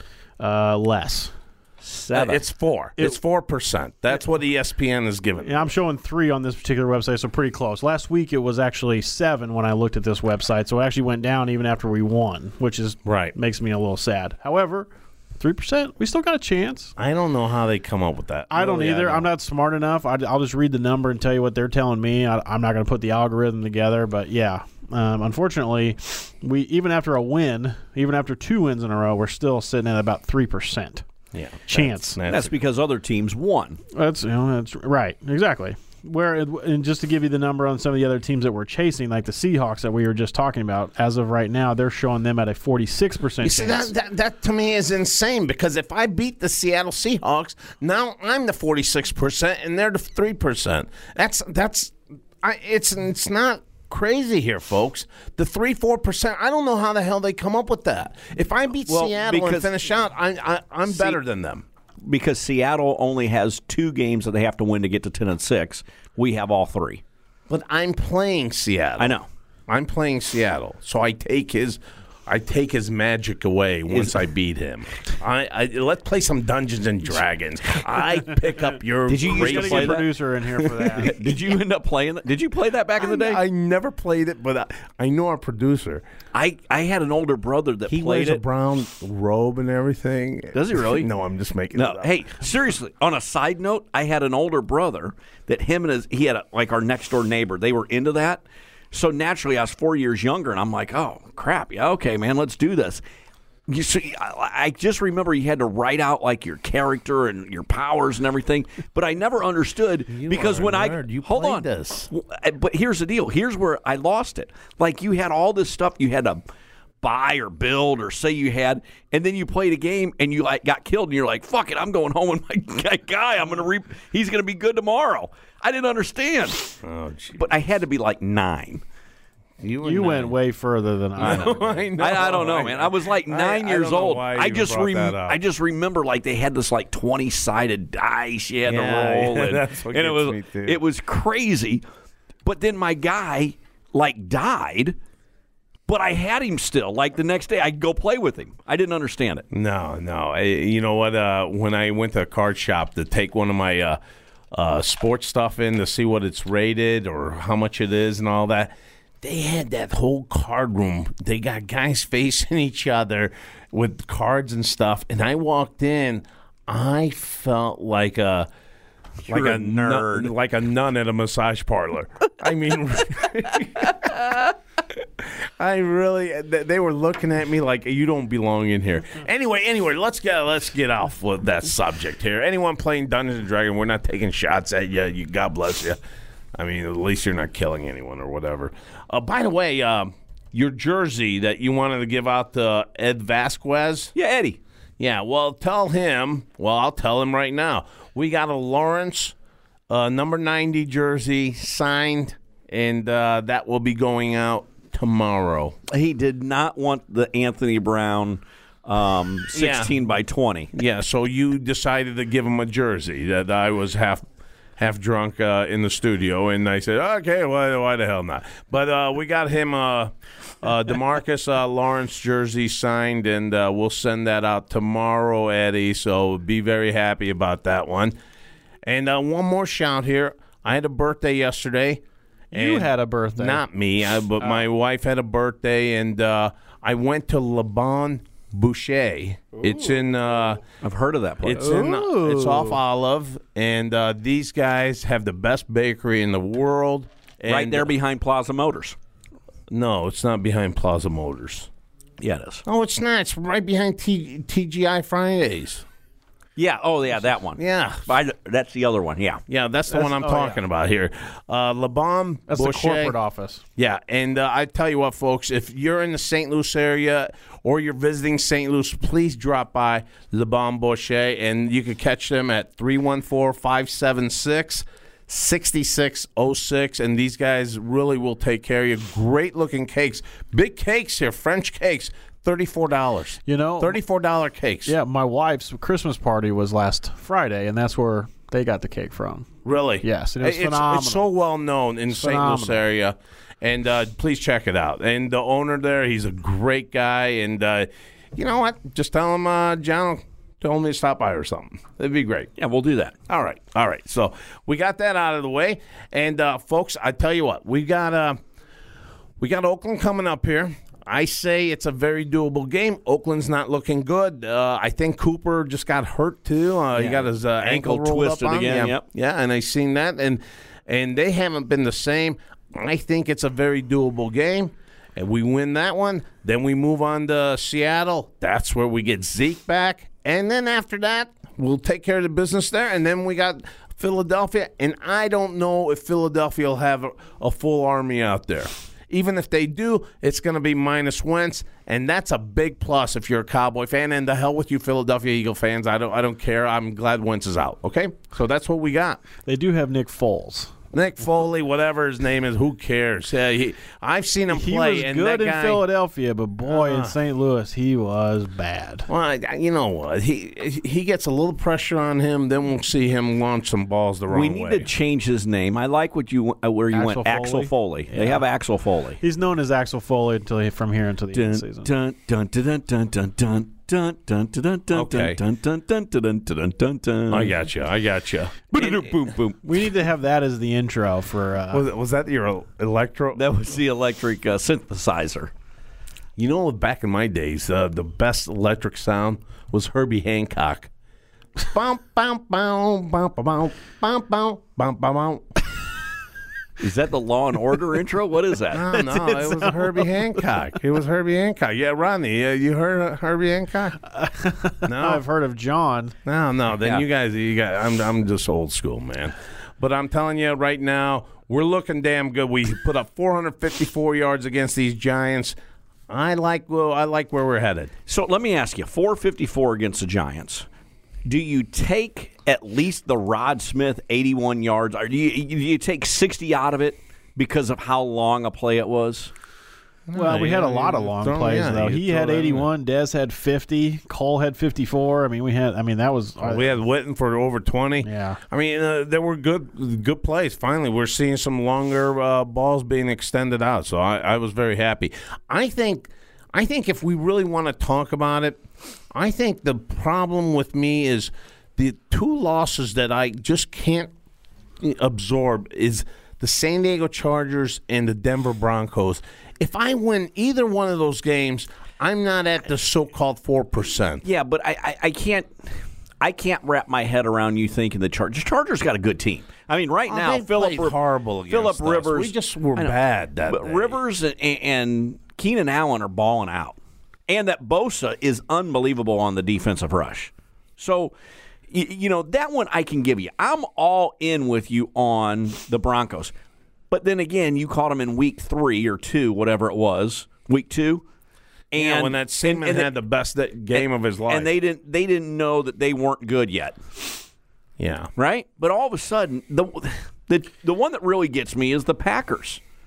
Uh, less. Seven. It's four. It, it's four percent. That's what E S P N is giving. Yeah, I'm showing three on this particular website, so pretty close. Last week it was actually seven when I looked at this website, so it actually went down even after we won, which is right. Makes me a little sad. However, three percent, we still got a chance. I don't know how they come up with that. I don't really, either. I don't. I'm not smart enough. I, I'll just read the number and tell you what they're telling me. I, I'm not going to put the algorithm together, but yeah. Um, unfortunately, we even after a win, even after two wins in a row, we're still sitting at about three percent. Yeah, chance. That's, that's, that's because other teams won. That's you know that's right, exactly. Where and just to give you the number on some of the other teams that we're chasing, like the Seahawks that we were just talking about, as of right now, they're showing them at a forty-six percent chance. You see, that, that, that to me is insane because if I beat the Seattle Seahawks, now I'm the forty-six percent and they're the three percent. That's that's I, it's it's not crazy here, folks. The three four percent. I don't know how the hell they come up with that. If I beat well, Seattle and finish out, I, I, I'm see, better than them. Because Seattle only has two games that they have to win to get to ten and six. We have all three. But I'm playing Seattle. I know. I'm playing Seattle, so I take his. I take his magic away once Is, I beat him. I, I let's play some Dungeons and Dragons. I pick up your. Did you used to play that? Producer in here for that? Did you end up playing that? Did you play that back in the day? I, I never played it, but I, I know our producer. I, I had an older brother that he played wears it. a brown robe and everything. Does he really? No, I'm just making no, it up. Hey, seriously. On a side note, I had an older brother that him and his he had a, like our next door neighbor. They were into that. So naturally, I was four years younger, and I'm like, oh, crap. Yeah, okay, man, let's do this. You see, I, I just remember you had to write out, like, your character and your powers and everything, but I never understood you because when I – You hold on. this. But here's the deal. Here's where I lost it. Like, you had all this stuff you had to buy or build or say you had, and then you played a game and you, like, got killed, and you're like, fuck it, I'm going home with my guy. I'm going to re- – he's going to be good tomorrow. I didn't understand. Oh, geez. But I had to be like nine. You, you went way further than I. No, I, know, I, I don't know, man. I was like nine I, years I old. I, I just rem- I just just remember like they had this like twenty sided dice you had yeah, to roll, yeah, and, that's what and it was me too. it was crazy. But then my guy like died. But I had him still. Like the next day, I'd go play with him. I didn't understand it. No, no. I, you know what? Uh, when I went to a card shop to take one of my uh, uh, sports stuff in to see what it's rated or how much it is and all that, they had that whole card room. They got guys facing each other with cards and stuff. And I walked in. I felt like a You're like a, a nerd, nun, like a nun at a massage parlor. I mean. I really, they were looking at me like you don't belong in here. Anyway, anyway, let's get let's get off with that subject here. Anyone playing Dungeons and Dragons, we're not taking shots at you. You, God bless you. I mean, at least you're not killing anyone or whatever. Uh, by the way, uh, your jersey that you wanted to give out to Ed Vasquez. Yeah, Eddie. Yeah, well, tell him. Well, I'll tell him right now. We got a Lawrence uh, number ninety jersey signed, and uh, that will be going out tomorrow. He did not want the Anthony Brown um, sixteen yeah. by twenty. Yeah, so you decided to give him a jersey that I was half half drunk uh, in the studio, and I said, okay, why, why the hell not? But uh, we got him uh, uh, DeMarcus uh, Lawrence jersey signed, and uh, we'll send that out tomorrow, Eddie, so be very happy about that one. And uh, one more shout here. I had a birthday yesterday. You had a birthday. Not me, I, but uh, my wife had a birthday, and uh, I went to Le Bon Boucher. Ooh. It's in. Uh, I've heard of that place. It's in. Uh, it's off Olive, and uh, these guys have the best bakery in the world. And right there behind Plaza Motors. No, it's not behind Plaza Motors. Yeah, it is. Oh, it's not. It's right behind T- TGI Fridays. Yeah. Oh, yeah, that one. Yeah. I, that's the other one. Yeah. Yeah, that's the that's, one I'm oh, talking yeah. about here. Uh, Le Bon That's Boucher. the corporate office. Yeah, and uh, I tell you what, folks, if you're in the Saint Louis area or you're visiting Saint Louis, please drop by Le Bon Boucher, and you can catch them at three one four, five seven six, six six zero six, and these guys really will take care of you. Great-looking cakes. Big cakes here, French cakes. thirty-four dollars. You know, thirty-four dollars cakes. Yeah, my wife's Christmas party was last Friday, and that's where they got the cake from. Really? Yes, and it was it's, phenomenal. It's so well known in Saint Louis area, and uh, please check it out. And the owner there, he's a great guy, and uh, you know what? Just tell him uh, John told me to stop by or something. It'd be great. Yeah, we'll do that. All right, all right. So we got that out of the way, and uh, folks, I tell you what, we got uh, we got Oakland coming up here. I say it's a very doable game. Oakland's not looking good. Uh, I think Cooper just got hurt too. Uh, yeah. He got his uh, ankle, ankle twisted up on. again. Yeah. Yep. Yeah, and I seen that, and and they haven't been the same. I think it's a very doable game, and we win that one. Then we move on to Seattle. That's where we get Zeke back, and then after that, we'll take care of the business there, and then we got Philadelphia. And I don't know if Philadelphia will have a, a full army out there. Even if they do, it's going to be minus Wentz, and that's a big plus if you're a Cowboy fan. And the hell with you, Philadelphia Eagle fans. I don't, I don't care. I'm glad Wentz is out. Okay, so that's what we got. They do have Nick Foles. Nick Foley, whatever his name is, who cares? Yeah, he, I've seen him he play. He was and good that in guy, Philadelphia, but boy, uh, in Saint Louis, he was bad. Well, you know what? He he gets a little pressure on him. Then we'll see him launch some balls the wrong way. We need way. to change his name. I like what you uh, where you Axel went. Foley? Axel Foley. Yeah. They have Axel Foley. He's known as Axel Foley until he, from here until the dun, end of the season. Dun dun dun dun dun dun. Dun, dun, dun, dun, okay. dun, dun, dun, dun, dun, dun, dun. I got you. I got you. Boom, boom. We need to have that as the intro for. Uh, was, was that your electro? That was the electric uh, synthesizer. You know, back in my days, uh, the best electric sound was Herbie Hancock. Bum, bum, bum, bum, bum, bum, bum, bum, bum. Is that the Law and Order intro? What is that? No, no, it was Herbie Hancock. It was Herbie Hancock. Yeah, Rodney, uh, you heard of Herbie Hancock? No, I've heard of John. No, no. Then yeah. you guys, you guys, I'm, I'm just old school, man. But I'm telling you right now, we're looking damn good. We put up four hundred fifty-four yards against these Giants. I like, well, I like where we're headed. So let me ask you: four fifty-four against the Giants. Do you take at least the Rod Smith eighty-one yards, or do you, do you take sixty out of it because of how long a play it was? Well, we had a lot of long throw, plays, yeah, though. He had eighty-one, Dez had fifty, Cole had fifty-four. I mean, we had. I mean, that was. Oh, we had Witten for over twenty. Yeah. I mean, uh, there were good good plays. Finally, we're seeing some longer uh, balls being extended out, so I, I was very happy. I think, I think if we really want to talk about it, I think the problem with me is the two losses that I just can't absorb is the San Diego Chargers and the Denver Broncos. If I win either one of those games, I'm not at the so-called four percent. Yeah, but I, I, I can't I can't wrap my head around you thinking the Chargers. Chargers got a good team. I mean, right oh, now, Philip horrible Philip Rivers. We just were bad that but day. Rivers and, and Keenan Allen are balling out, and that Bosa is unbelievable on the defensive rush. So, you, you know that one I can give you. I'm all in with you on the Broncos. But then again, you caught him in week three or two, whatever it was, week two. And yeah, when that Seaman had the best game and, of his life, and they didn't they didn't know that they weren't good yet. Yeah, right. But all of a sudden, the the the one that really gets me is the Packers.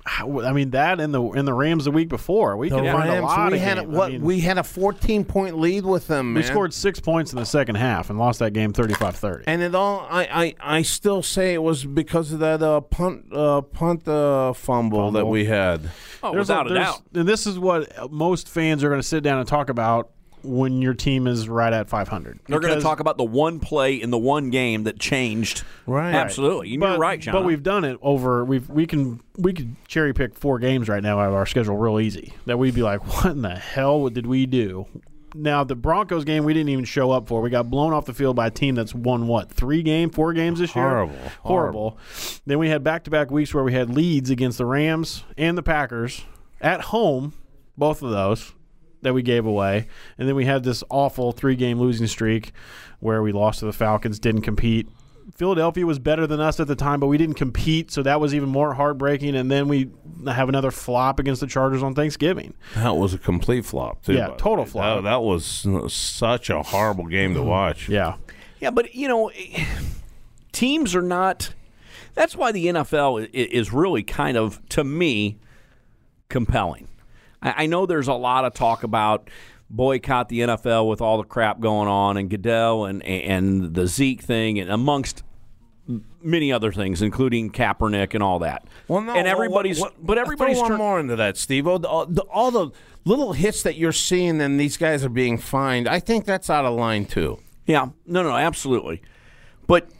I mean that and the in the Rams the week before. We the can find Rams, a lot we of had games. what I mean, we had a fourteen point lead with them. we Man. scored six points in the second half and lost that game thirty-five thirty. And it all, I, I, I still say it was because of that uh, punt uh, punt uh, fumble, fumble that we had. Oh, there's without a, a doubt. And this is what most fans are going to sit down and talk about when your team is right at five hundred. They're going to talk about the one play in the one game that changed. Right. Absolutely. You're but, right, John. But we've done it over. We've we can we could cherry pick four games right now out of our schedule real easy. That we'd be like, what in the hell did we do? Now the Broncos game we didn't even show up for. We got blown off the field by a team that's won what three game, four games this year. Horrible, horrible. horrible. Then we had back to back weeks where we had leads against the Rams and the Packers at home, both of those that we gave away. And then we had this awful three-game losing streak where we lost to the Falcons, didn't compete. Philadelphia was better than us at the time, but we didn't compete, so that was even more heartbreaking. And then we have another flop against the Chargers on Thanksgiving. That was a complete flop, too. Yeah, total flop. That, that was such a horrible game to watch. Yeah. Yeah, but, you know, teams are not – that's why the N F L is really kind of, to me, compelling. I know there's a lot of talk about boycott the N F L with all the crap going on and Goodell and and the Zeke thing and amongst many other things, including Kaepernick and all that. Well, no, and everybody's what, what, but everybody's throw one turn- more into that, Steve. All the, all the little hits that you're seeing and these guys are being fined, I think that's out of line too. Yeah, no, no, absolutely. But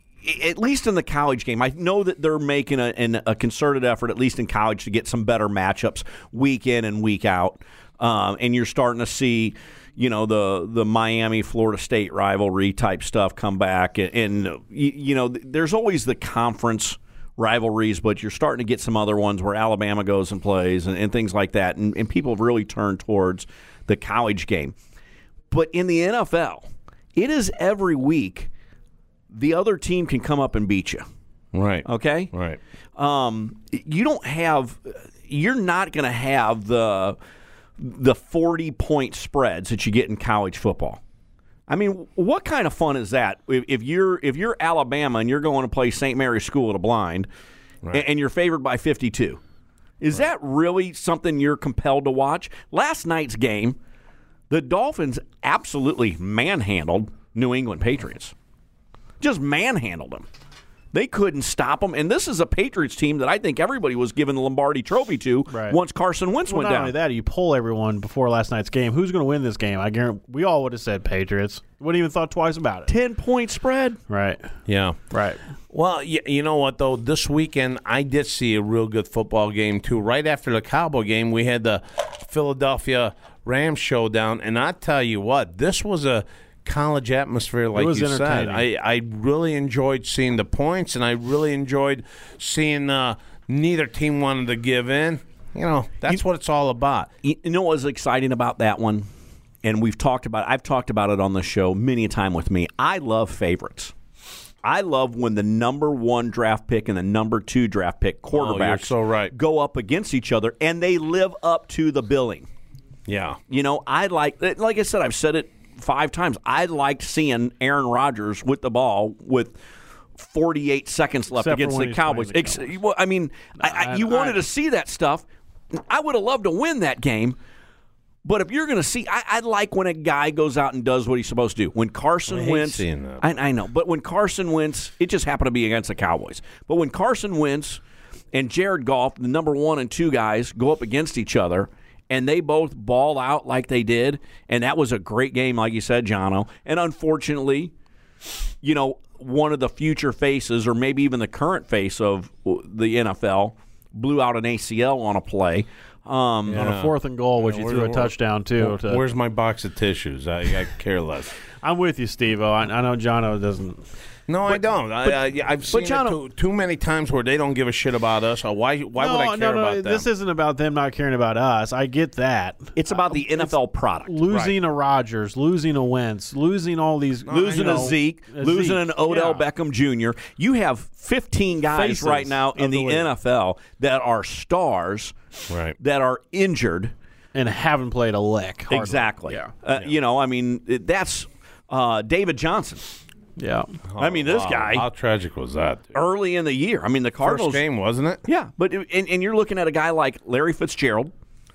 at least in the college game, I know that they're making a, an, a concerted effort, at least in college, to get some better matchups week in and week out. Um, and you're starting to see, you know, the the Miami Florida State rivalry type stuff come back, and, and you, you know, there's always the conference rivalries, but you're starting to get some other ones where Alabama goes and plays and, and things like that, and, and people have really turned towards the college game. But in the N F L, it is every week the other team can come up and beat you. Right. Okay? Right. Um, you don't have – you're not going to have the the forty-point spreads that you get in college football. I mean, what kind of fun is that if, if you're if you're Alabama and you're going to play Saint Mary's School of the Blind right. and, and you're favored by fifty-two? Is right. that really something you're compelled to watch? Last night's game, the Dolphins absolutely manhandled New England Patriots. Just manhandled them. They couldn't stop them. And this is a Patriots team that I think everybody was giving the Lombardi Trophy to right. once Carson Wentz well, went not down. Not only that, you poll everyone before last night's game. Who's going to win this game? I guarantee we all would have said Patriots. Wouldn't even thought twice about it. ten-point spread. Right. Yeah. Right. Well, you, you know what, though? This weekend, I did see a real good football game, too. Right after the Cowboy game, we had the Philadelphia Rams showdown. And I tell you what, this was a college atmosphere, like you said. I, I really enjoyed seeing the points, and I really enjoyed seeing uh, neither team wanted to give in. You know, that's you, what it's all about. You know what was exciting about that one? And we've talked about I've talked about it on the show many a time with me. I love favorites. I love when the number one draft pick and the number two draft pick quarterbacks oh, you're so right. go up against each other, and they live up to the billing. Yeah. You know, I like, like I said, I've said it five times. I liked seeing Aaron Rodgers with the ball with forty-eight seconds left Except against the Cowboys. the Cowboys. Ex- well, I mean, I, I, you I, wanted I, to see that stuff. I would have loved to win that game. But if you're going to see, I, I like when a guy goes out and does what he's supposed to do. When Carson I Wentz, seeing that. I, I know, but when Carson Wentz, it just happened to be against the Cowboys. But when Carson Wentz and Jared Goff, the number one and two guys, go up against each other, and they both ball out like they did, and that was a great game, like you said, Jono. And unfortunately, you know, one of the future faces, or maybe even the current face of the N F L, blew out an A C L on a play. Um, yeah. On a fourth and goal, which yeah, you threw a touchdown too. Where, to, where's my box of tissues? I, I care less. I'm with you, Steve-O. I, I know Jono doesn't. No, but, I don't. But, I, I, I've seen Jono, it too, too many times where they don't give a shit about us. Or why why no, would I care no, no, about them? This isn't about them not caring about us. I get that. It's about the N F L product. Losing right. a Rodgers, losing a Wentz, losing all these. No, losing you know, a Zeke, a losing Zeke. an Odell yeah. Beckham Junior You have fifteen guys Faces right now in the, the N F L that are stars right. that are injured. And haven't played a lick. Hardly. Exactly. Yeah. Uh, yeah. You know, I mean, that's uh, David Johnson. Yeah. Oh, I mean, this wow. guy. How tragic was that? Dude? Early in the year. I mean, the Cardinals. First game, wasn't it? Yeah, but and, and you're looking at a guy like Larry Fitzgerald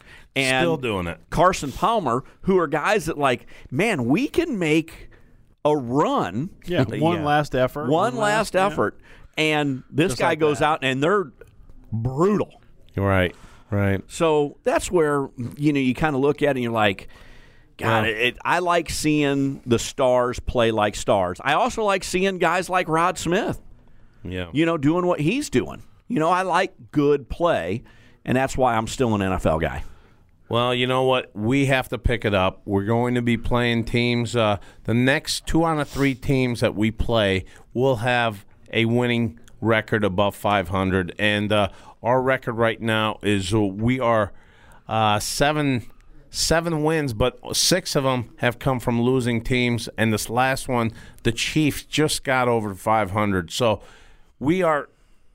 and Still doing it. Carson Palmer, who are guys that like, man, we can make a run. Yeah, one Yeah. last effort. One last yeah. effort. And this Just guy like goes that. out and they're brutal. Right, right. So that's where, you know, you kind of look at it and you're like, God, Yeah. it, it, I like seeing the stars play like stars. I also like seeing guys like Rod Smith, Yeah. you know, doing what he's doing. You know, I like good play, and that's why I'm still an N F L guy. Well, you know what? We have to pick it up. We're going to be playing teams. Uh, the next two out of three teams that we play will have a winning record above five hundred. And uh, our record right now is uh, we are uh, seven seven wins, but six of them have come from losing teams. And this last one, the Chiefs just got over five hundred. So we are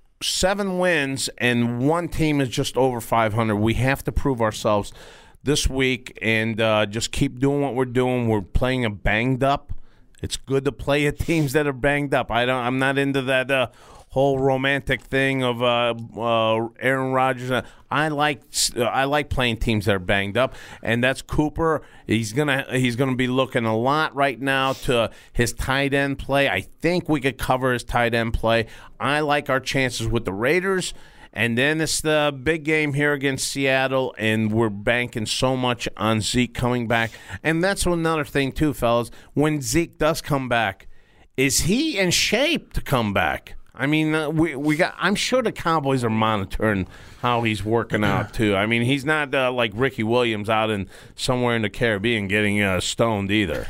seven wins, and one team is just over five hundred. We have to prove ourselves this week and uh, just keep doing what we're doing. We're playing a banged up. It's good to play at teams that are banged up. I don't. I'm not into that uh, whole romantic thing of uh, uh, Aaron Rodgers. I like I like playing teams that are banged up, and that's Cooper. He's gonna he's gonna be looking a lot right now to his tight end play. I think we could cover his tight end play. I like our chances with the Raiders. And then it's the big game here against Seattle, and we're banking so much on Zeke coming back. And that's another thing, too, fellas. When Zeke does come back, is he in shape to come back? I mean, uh, we we got. I'm sure the Cowboys are monitoring how he's working out, too. I mean, he's not uh, like Ricky Williams out in somewhere in the Caribbean getting uh, stoned either.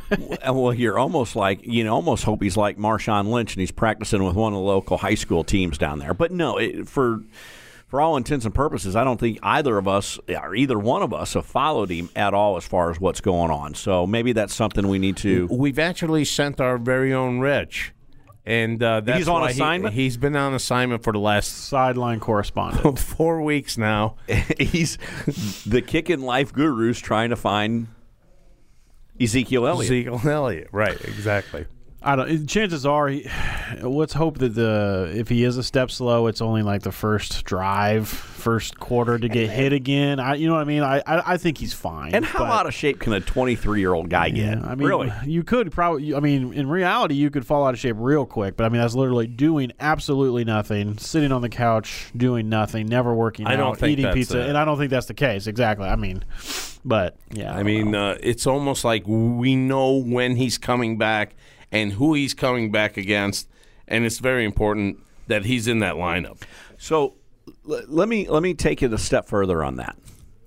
Well, you're almost like, you know, almost hope he's like Marshawn Lynch and he's practicing with one of the local high school teams down there. But no, it, for for all intents and purposes, I don't think either of us or either one of us have followed him at all as far as what's going on. So maybe that's something we need to. We've actually sent our very own Rich. And uh, that's he's on why assignment? He, he's been on assignment for the last Sideline correspondent. four weeks now. He's the kicking life gurus trying to find Ezekiel Elliott. Ezekiel Elliott, right? Exactly. I don't. Chances are, he, let's hope that the if he is a step slow, it's only like the first drive, first quarter to get hit again. I, you know what I mean? I, I, I think he's fine. And how but, out of shape can a twenty-three-year-old guy yeah, get? I mean, really? you could probably. I mean, in reality, you could fall out of shape real quick. But I mean, that's literally doing absolutely nothing, sitting on the couch, doing nothing, never working I out, don't think eating that's pizza, it. and I don't think that's the case. Exactly. I mean, but yeah. I, I don't mean, know. uh, it's almost like we know when he's coming back and who he's coming back against, and it's very important that he's in that lineup. So l- let me let me take it a step further on that.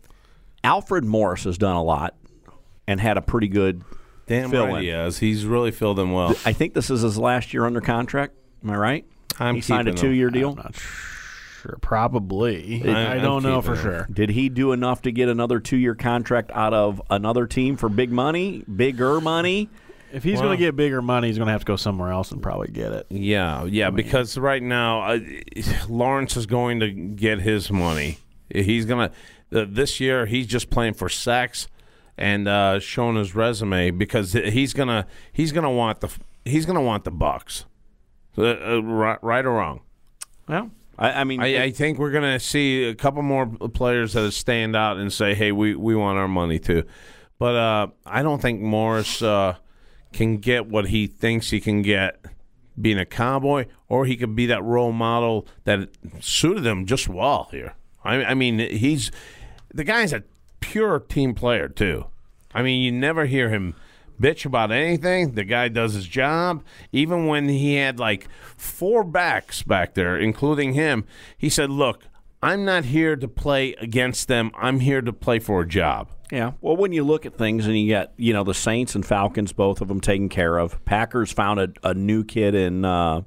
Alfred Morris has done a lot and had a pretty good Damn fill right in. he has. He's really filled in well. I think this is his last year under contract. Am I right? I'm he signed a keeping him. two-year deal. I'm not sure. Probably. I- I, don't I'm know for keeping him. sure. Did he do enough to get another two-year contract out of another team for big money, bigger money? If he's Well- going to get bigger money, he's going to have to go somewhere else and probably get it. Yeah, yeah, because right now uh, Lawrence is going to get his money. He's going to uh, this year he's just playing for sacks and uh, showing his resume because he's going to he's going to want the he's going to want the Bucks. Uh, uh, right, right or wrong? Well, I, I mean, I, I think we're going to see a couple more players that stand out and say, "Hey, we, we want our money too." But uh, I don't think Morris uh, can get what he thinks he can get being a Cowboy, or he could be that role model that suited him just well here. I, I mean, he's the guy's a pure team player too. I mean, you never hear him bitch about anything. The guy does his job. Even when he had like four backs back there, including him, he said, "Look, I'm not here to play against them. I'm here to play for a job." yeah. Well, when you look at things and you got, you know, the Saints and Falcons, both of them taken care of. Packers found a, a new kid in uh,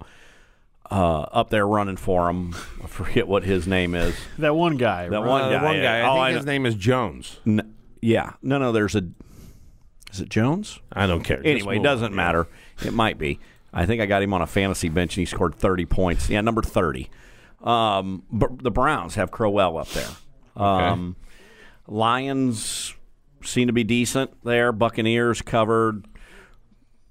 uh, up there running for them. I forget what his name is. That one guy. That right? one Uh, guy. one guy. I Oh, think I his know. name is Jones. N- yeah. No, no, there's a – is it Jones? I don't care. Just Anyway, it move doesn't on. matter. It might be. I think I got him on a fantasy bench, and he scored thirty points. Yeah, number thirty. Um, but the Browns have Crowell up there. Um, Lions seem to be decent there. Buccaneers covered.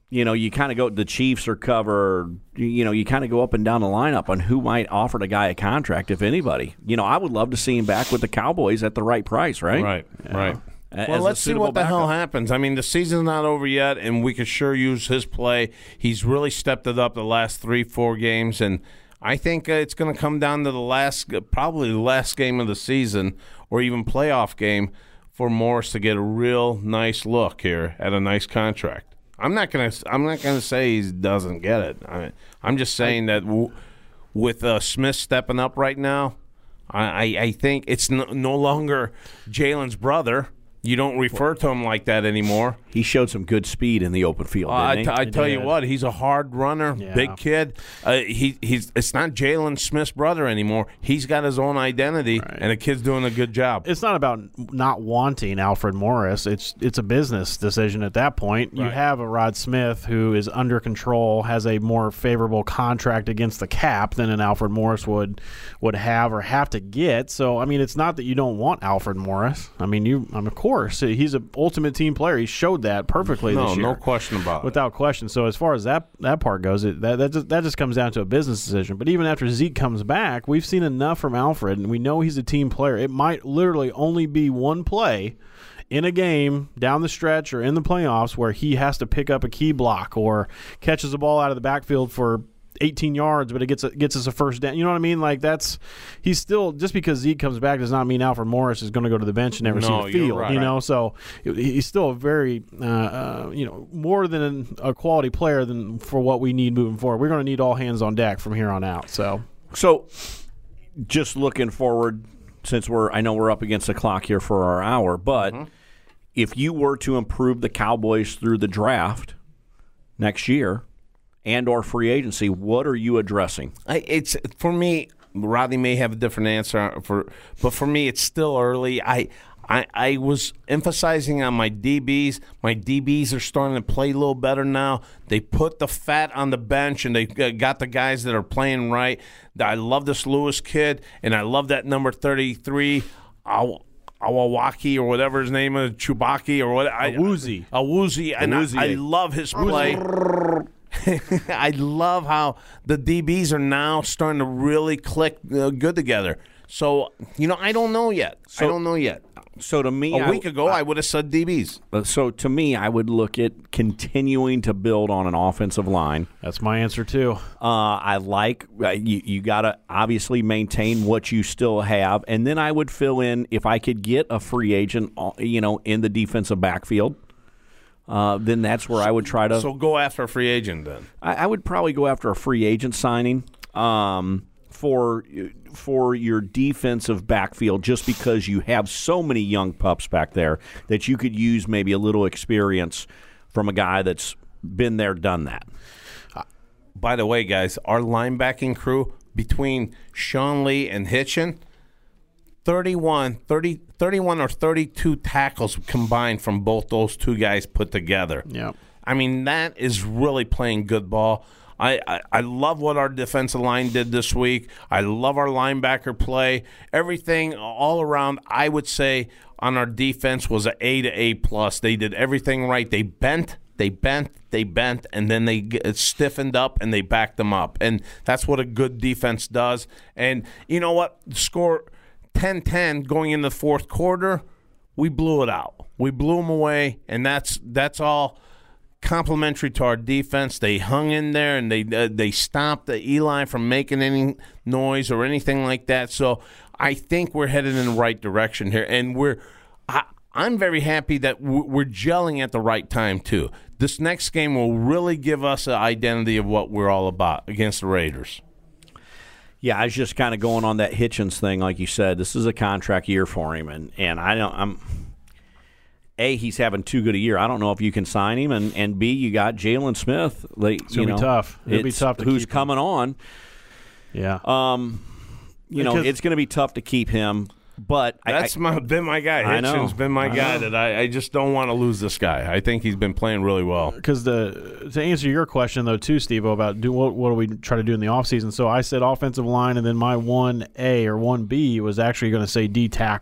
you know, you kind of go, the Chiefs are cover, you know, you kind of go up and down the lineup on who might offer the guy a contract, if anybody. You know, I would love to see him back with the Cowboys at the right price, right? Right, yeah. right. As well, let's see what the backup. hell happens. I mean, the season's not over yet, and we could sure use his play. He's really stepped it up the last three, four games, and I think uh, it's going to come down to the last, probably the last game of the season or even playoff game for Morris to get a real nice look here at a nice contract. I'm not going to. I'm not going to say he doesn't get it. I, I'm just saying that w- with uh, Smith stepping up right now, I, I think it's no, no longer Jalen's brother. You don't refer to him like that anymore. He showed some good speed in the open field, Uh, didn't I, he? t- I tell you did. what, he's a hard runner, Yeah. big kid. Uh, he he's it's not Jalen Smith's brother anymore. He's got his own identity, Right. and the kid's doing a good job. It's not about not wanting Alfred Morris. It's it's a business decision at that point. You Right. have a Rod Smith who is under control, has a more favorable contract against the cap than an Alfred Morris would would have or have to get. So I mean, it's not that you don't want Alfred Morris. I mean, you I mean, of course he's an ultimate team player. He showed that perfectly no, this year. no question about it. Without question. So as far as that that part goes, it, that that just, that just comes down to a business decision. But even after Zeke comes back, we've seen enough from Alfred, and we know he's a team player. It might literally only be one play in a game down the stretch or in the playoffs where he has to pick up a key block or catches the ball out of the backfield for eighteen yards, but it gets a, gets us a first down. You know what I mean? Like that's he's still just because Zeke comes back does not mean Alfred Morris is going to go to the bench and never No, see the you're field. right. You know, so he's still a very uh, uh, you know more than a quality player than for what we need moving forward. We're going to need all hands on deck from here on out. So So, just looking forward, since we're I know we're up against the clock here for our hour, but Mm-hmm. if you were to improve the Cowboys through the draft next year and or free agency, what are you addressing? I, it's for me. Rodney may have a different answer for, but for me, it's still early. I, I, I was emphasizing on my D Bs. My D Bs are starting to play a little better now. They put the fat on the bench, and they got the guys that are playing right. I love this Lewis kid, and I love that number thirty-three, Aw- Awawaki or whatever his name is, Chewbacca or what. Awuzie. Awuzie, and I, I love his play. I love how the D Bs are now starting to really click uh, good together. So, you know, I don't know yet. So- I don't know yet. So to me, A I- week ago, I would have said D Bs. Uh, So to me, I would look at continuing to build on an offensive line. that's my answer too. Uh, I like uh, you. You got to obviously maintain what you still have, and then I would fill in if I could get a free agent, uh, you know, in the defensive backfield. Uh, then that's where I would try to. So go after a free agent then. I, I would probably go after a free agent signing um, for for your defensive backfield, just because you have so many young pups back there that you could use maybe a little experience from a guy that's been there, done that. By the way, guys, our linebacking crew between Sean Lee and Hitchen, thirty-one, thirty, thirty-one or thirty-two tackles combined from both those two guys put together. Yeah. I mean, that is really playing good ball. I, I, I love what our defensive line did this week. I love our linebacker play. Everything all around, I would say, on our defense was an A to A plus. They did everything right. They bent, they bent, they bent, and then they get stiffened up and they backed them up. And that's what a good defense does. And you know what? Score ten ten going into the fourth quarter, we blew it out. We blew them away, and that's that's all complimentary to our defense. They hung in there and they uh, they stopped the Eli from making any noise or anything like that. So I think we're headed in the right direction here, and we're I, I'm very happy that we're gelling at the right time too. This next game will really give us an identity of what we're all about against the Raiders. Yeah, I was just kind of going on that Hitchens thing, like you said. This is a contract year for him, and and I don't I'm. A, he's having too good a year. I don't know if you can sign him, and, and B, you got Jalen Smith. Like, It's gonna you be know, tough. It'll be it's- tough to who's keep him. coming on? Yeah. Um, you know, Because- it's going to be tough to keep him. But That's I, my, been my guy. I know. Hitchens been my I guy know. that I, I just don't want to lose this guy. I think he's been playing really well. Because the to answer your question though too, Steve-O, about do what what do we try to do in the offseason. So I said offensive line, and then my one A or one B was actually going to say D tackle.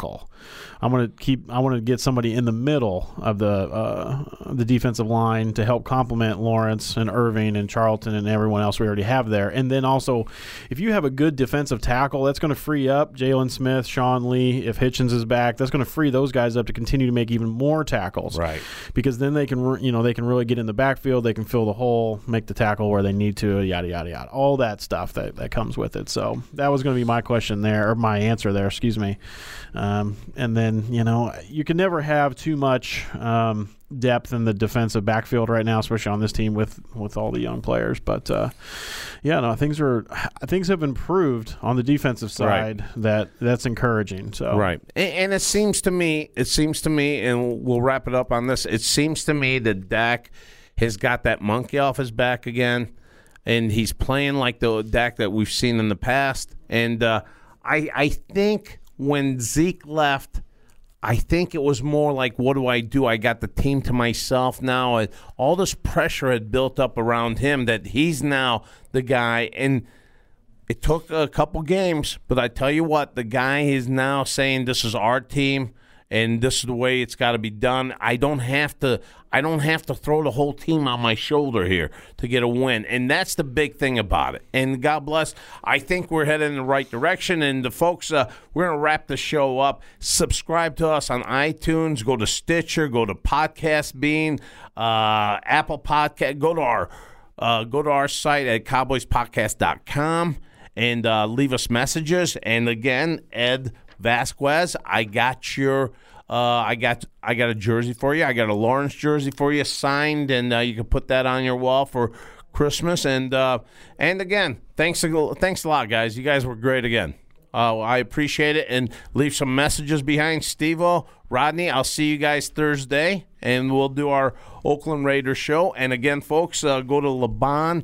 I'm going to keep. I want to get somebody in the middle of the uh, the defensive line to help complement Lawrence and Irving and Charlton and everyone else we already have there. And then also, if you have a good defensive tackle, that's going to free up Jalen Smith, Sean Lee. If Hitchens is back, that's going to free those guys up to continue to make even more tackles. Right. Because then they can, you know, they can really get in the backfield. They can fill the hole, make the tackle where they need to. Yada yada yada. All that stuff that that comes with it. So that was going to be my question there, or my answer there. Excuse me. Um, and then, you know, you can never have too much um, depth in the defensive backfield right now, especially on this team with, with all the young players. But uh, yeah, no, things are things have improved on the defensive side. Right. That that's encouraging. So right, and, and it seems to me, it seems to me, and we'll wrap it up on this. It seems to me that Dak has got that monkey off his back again, and he's playing like the Dak that we've seen in the past. And uh, I I think when Zeke left, I think it was more like, what do I do? I got the team to myself now. All this pressure had built up around him that he's now the guy. And it took a couple games, but I tell you what, the guy is now saying this is our team and this is the way it's got to be done. I don't have to I don't have to throw the whole team on my shoulder here to get a win. And that's the big thing about it. And God bless, I think we're headed in the right direction. And the folks, uh, we're going to wrap the show up. Subscribe to us on iTunes. Go to Stitcher. Go to Podcast Bean, uh, Apple Podcast. Go to our uh, go to our site at cowboys podcast dot com and uh, leave us messages. And again, Ed Vasquez, I got your uh, I got I got a jersey for you. I got a Lawrence jersey for you, signed, and uh, you can put that on your wall for Christmas. And uh, and again, thanks a, thanks a lot, guys. You guys were great again. Uh, I appreciate it. And leave some messages behind. Steve-O, Rodney, I'll see you guys Thursday, and we'll do our Oakland Raiders show. And again, folks, uh, go to Laban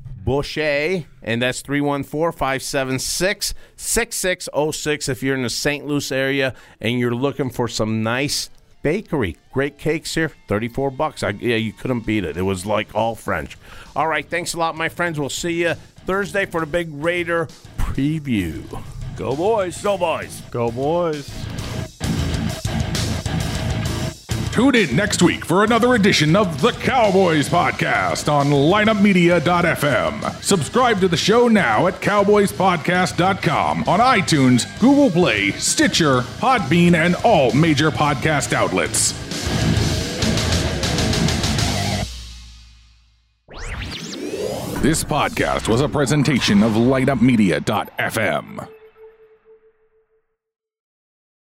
Boucher, and that's three one four, five seven six, six six zero six if you're in the Saint Louis area and you're looking for some nice bakery. Great cakes here, thirty-four bucks. I, yeah, you couldn't beat it. It was like all French. All right, thanks a lot, my friends. We'll see you Thursday for the big Raider preview. Go Boys. Go Boys. Go Boys. Tune in next week for another edition of the Cowboys Podcast on lineup media dot f m. Subscribe to the show now at cowboys podcast dot com, on iTunes, Google Play, Stitcher, Podbean, and all major podcast outlets. This podcast was a presentation of lineup media dot f m.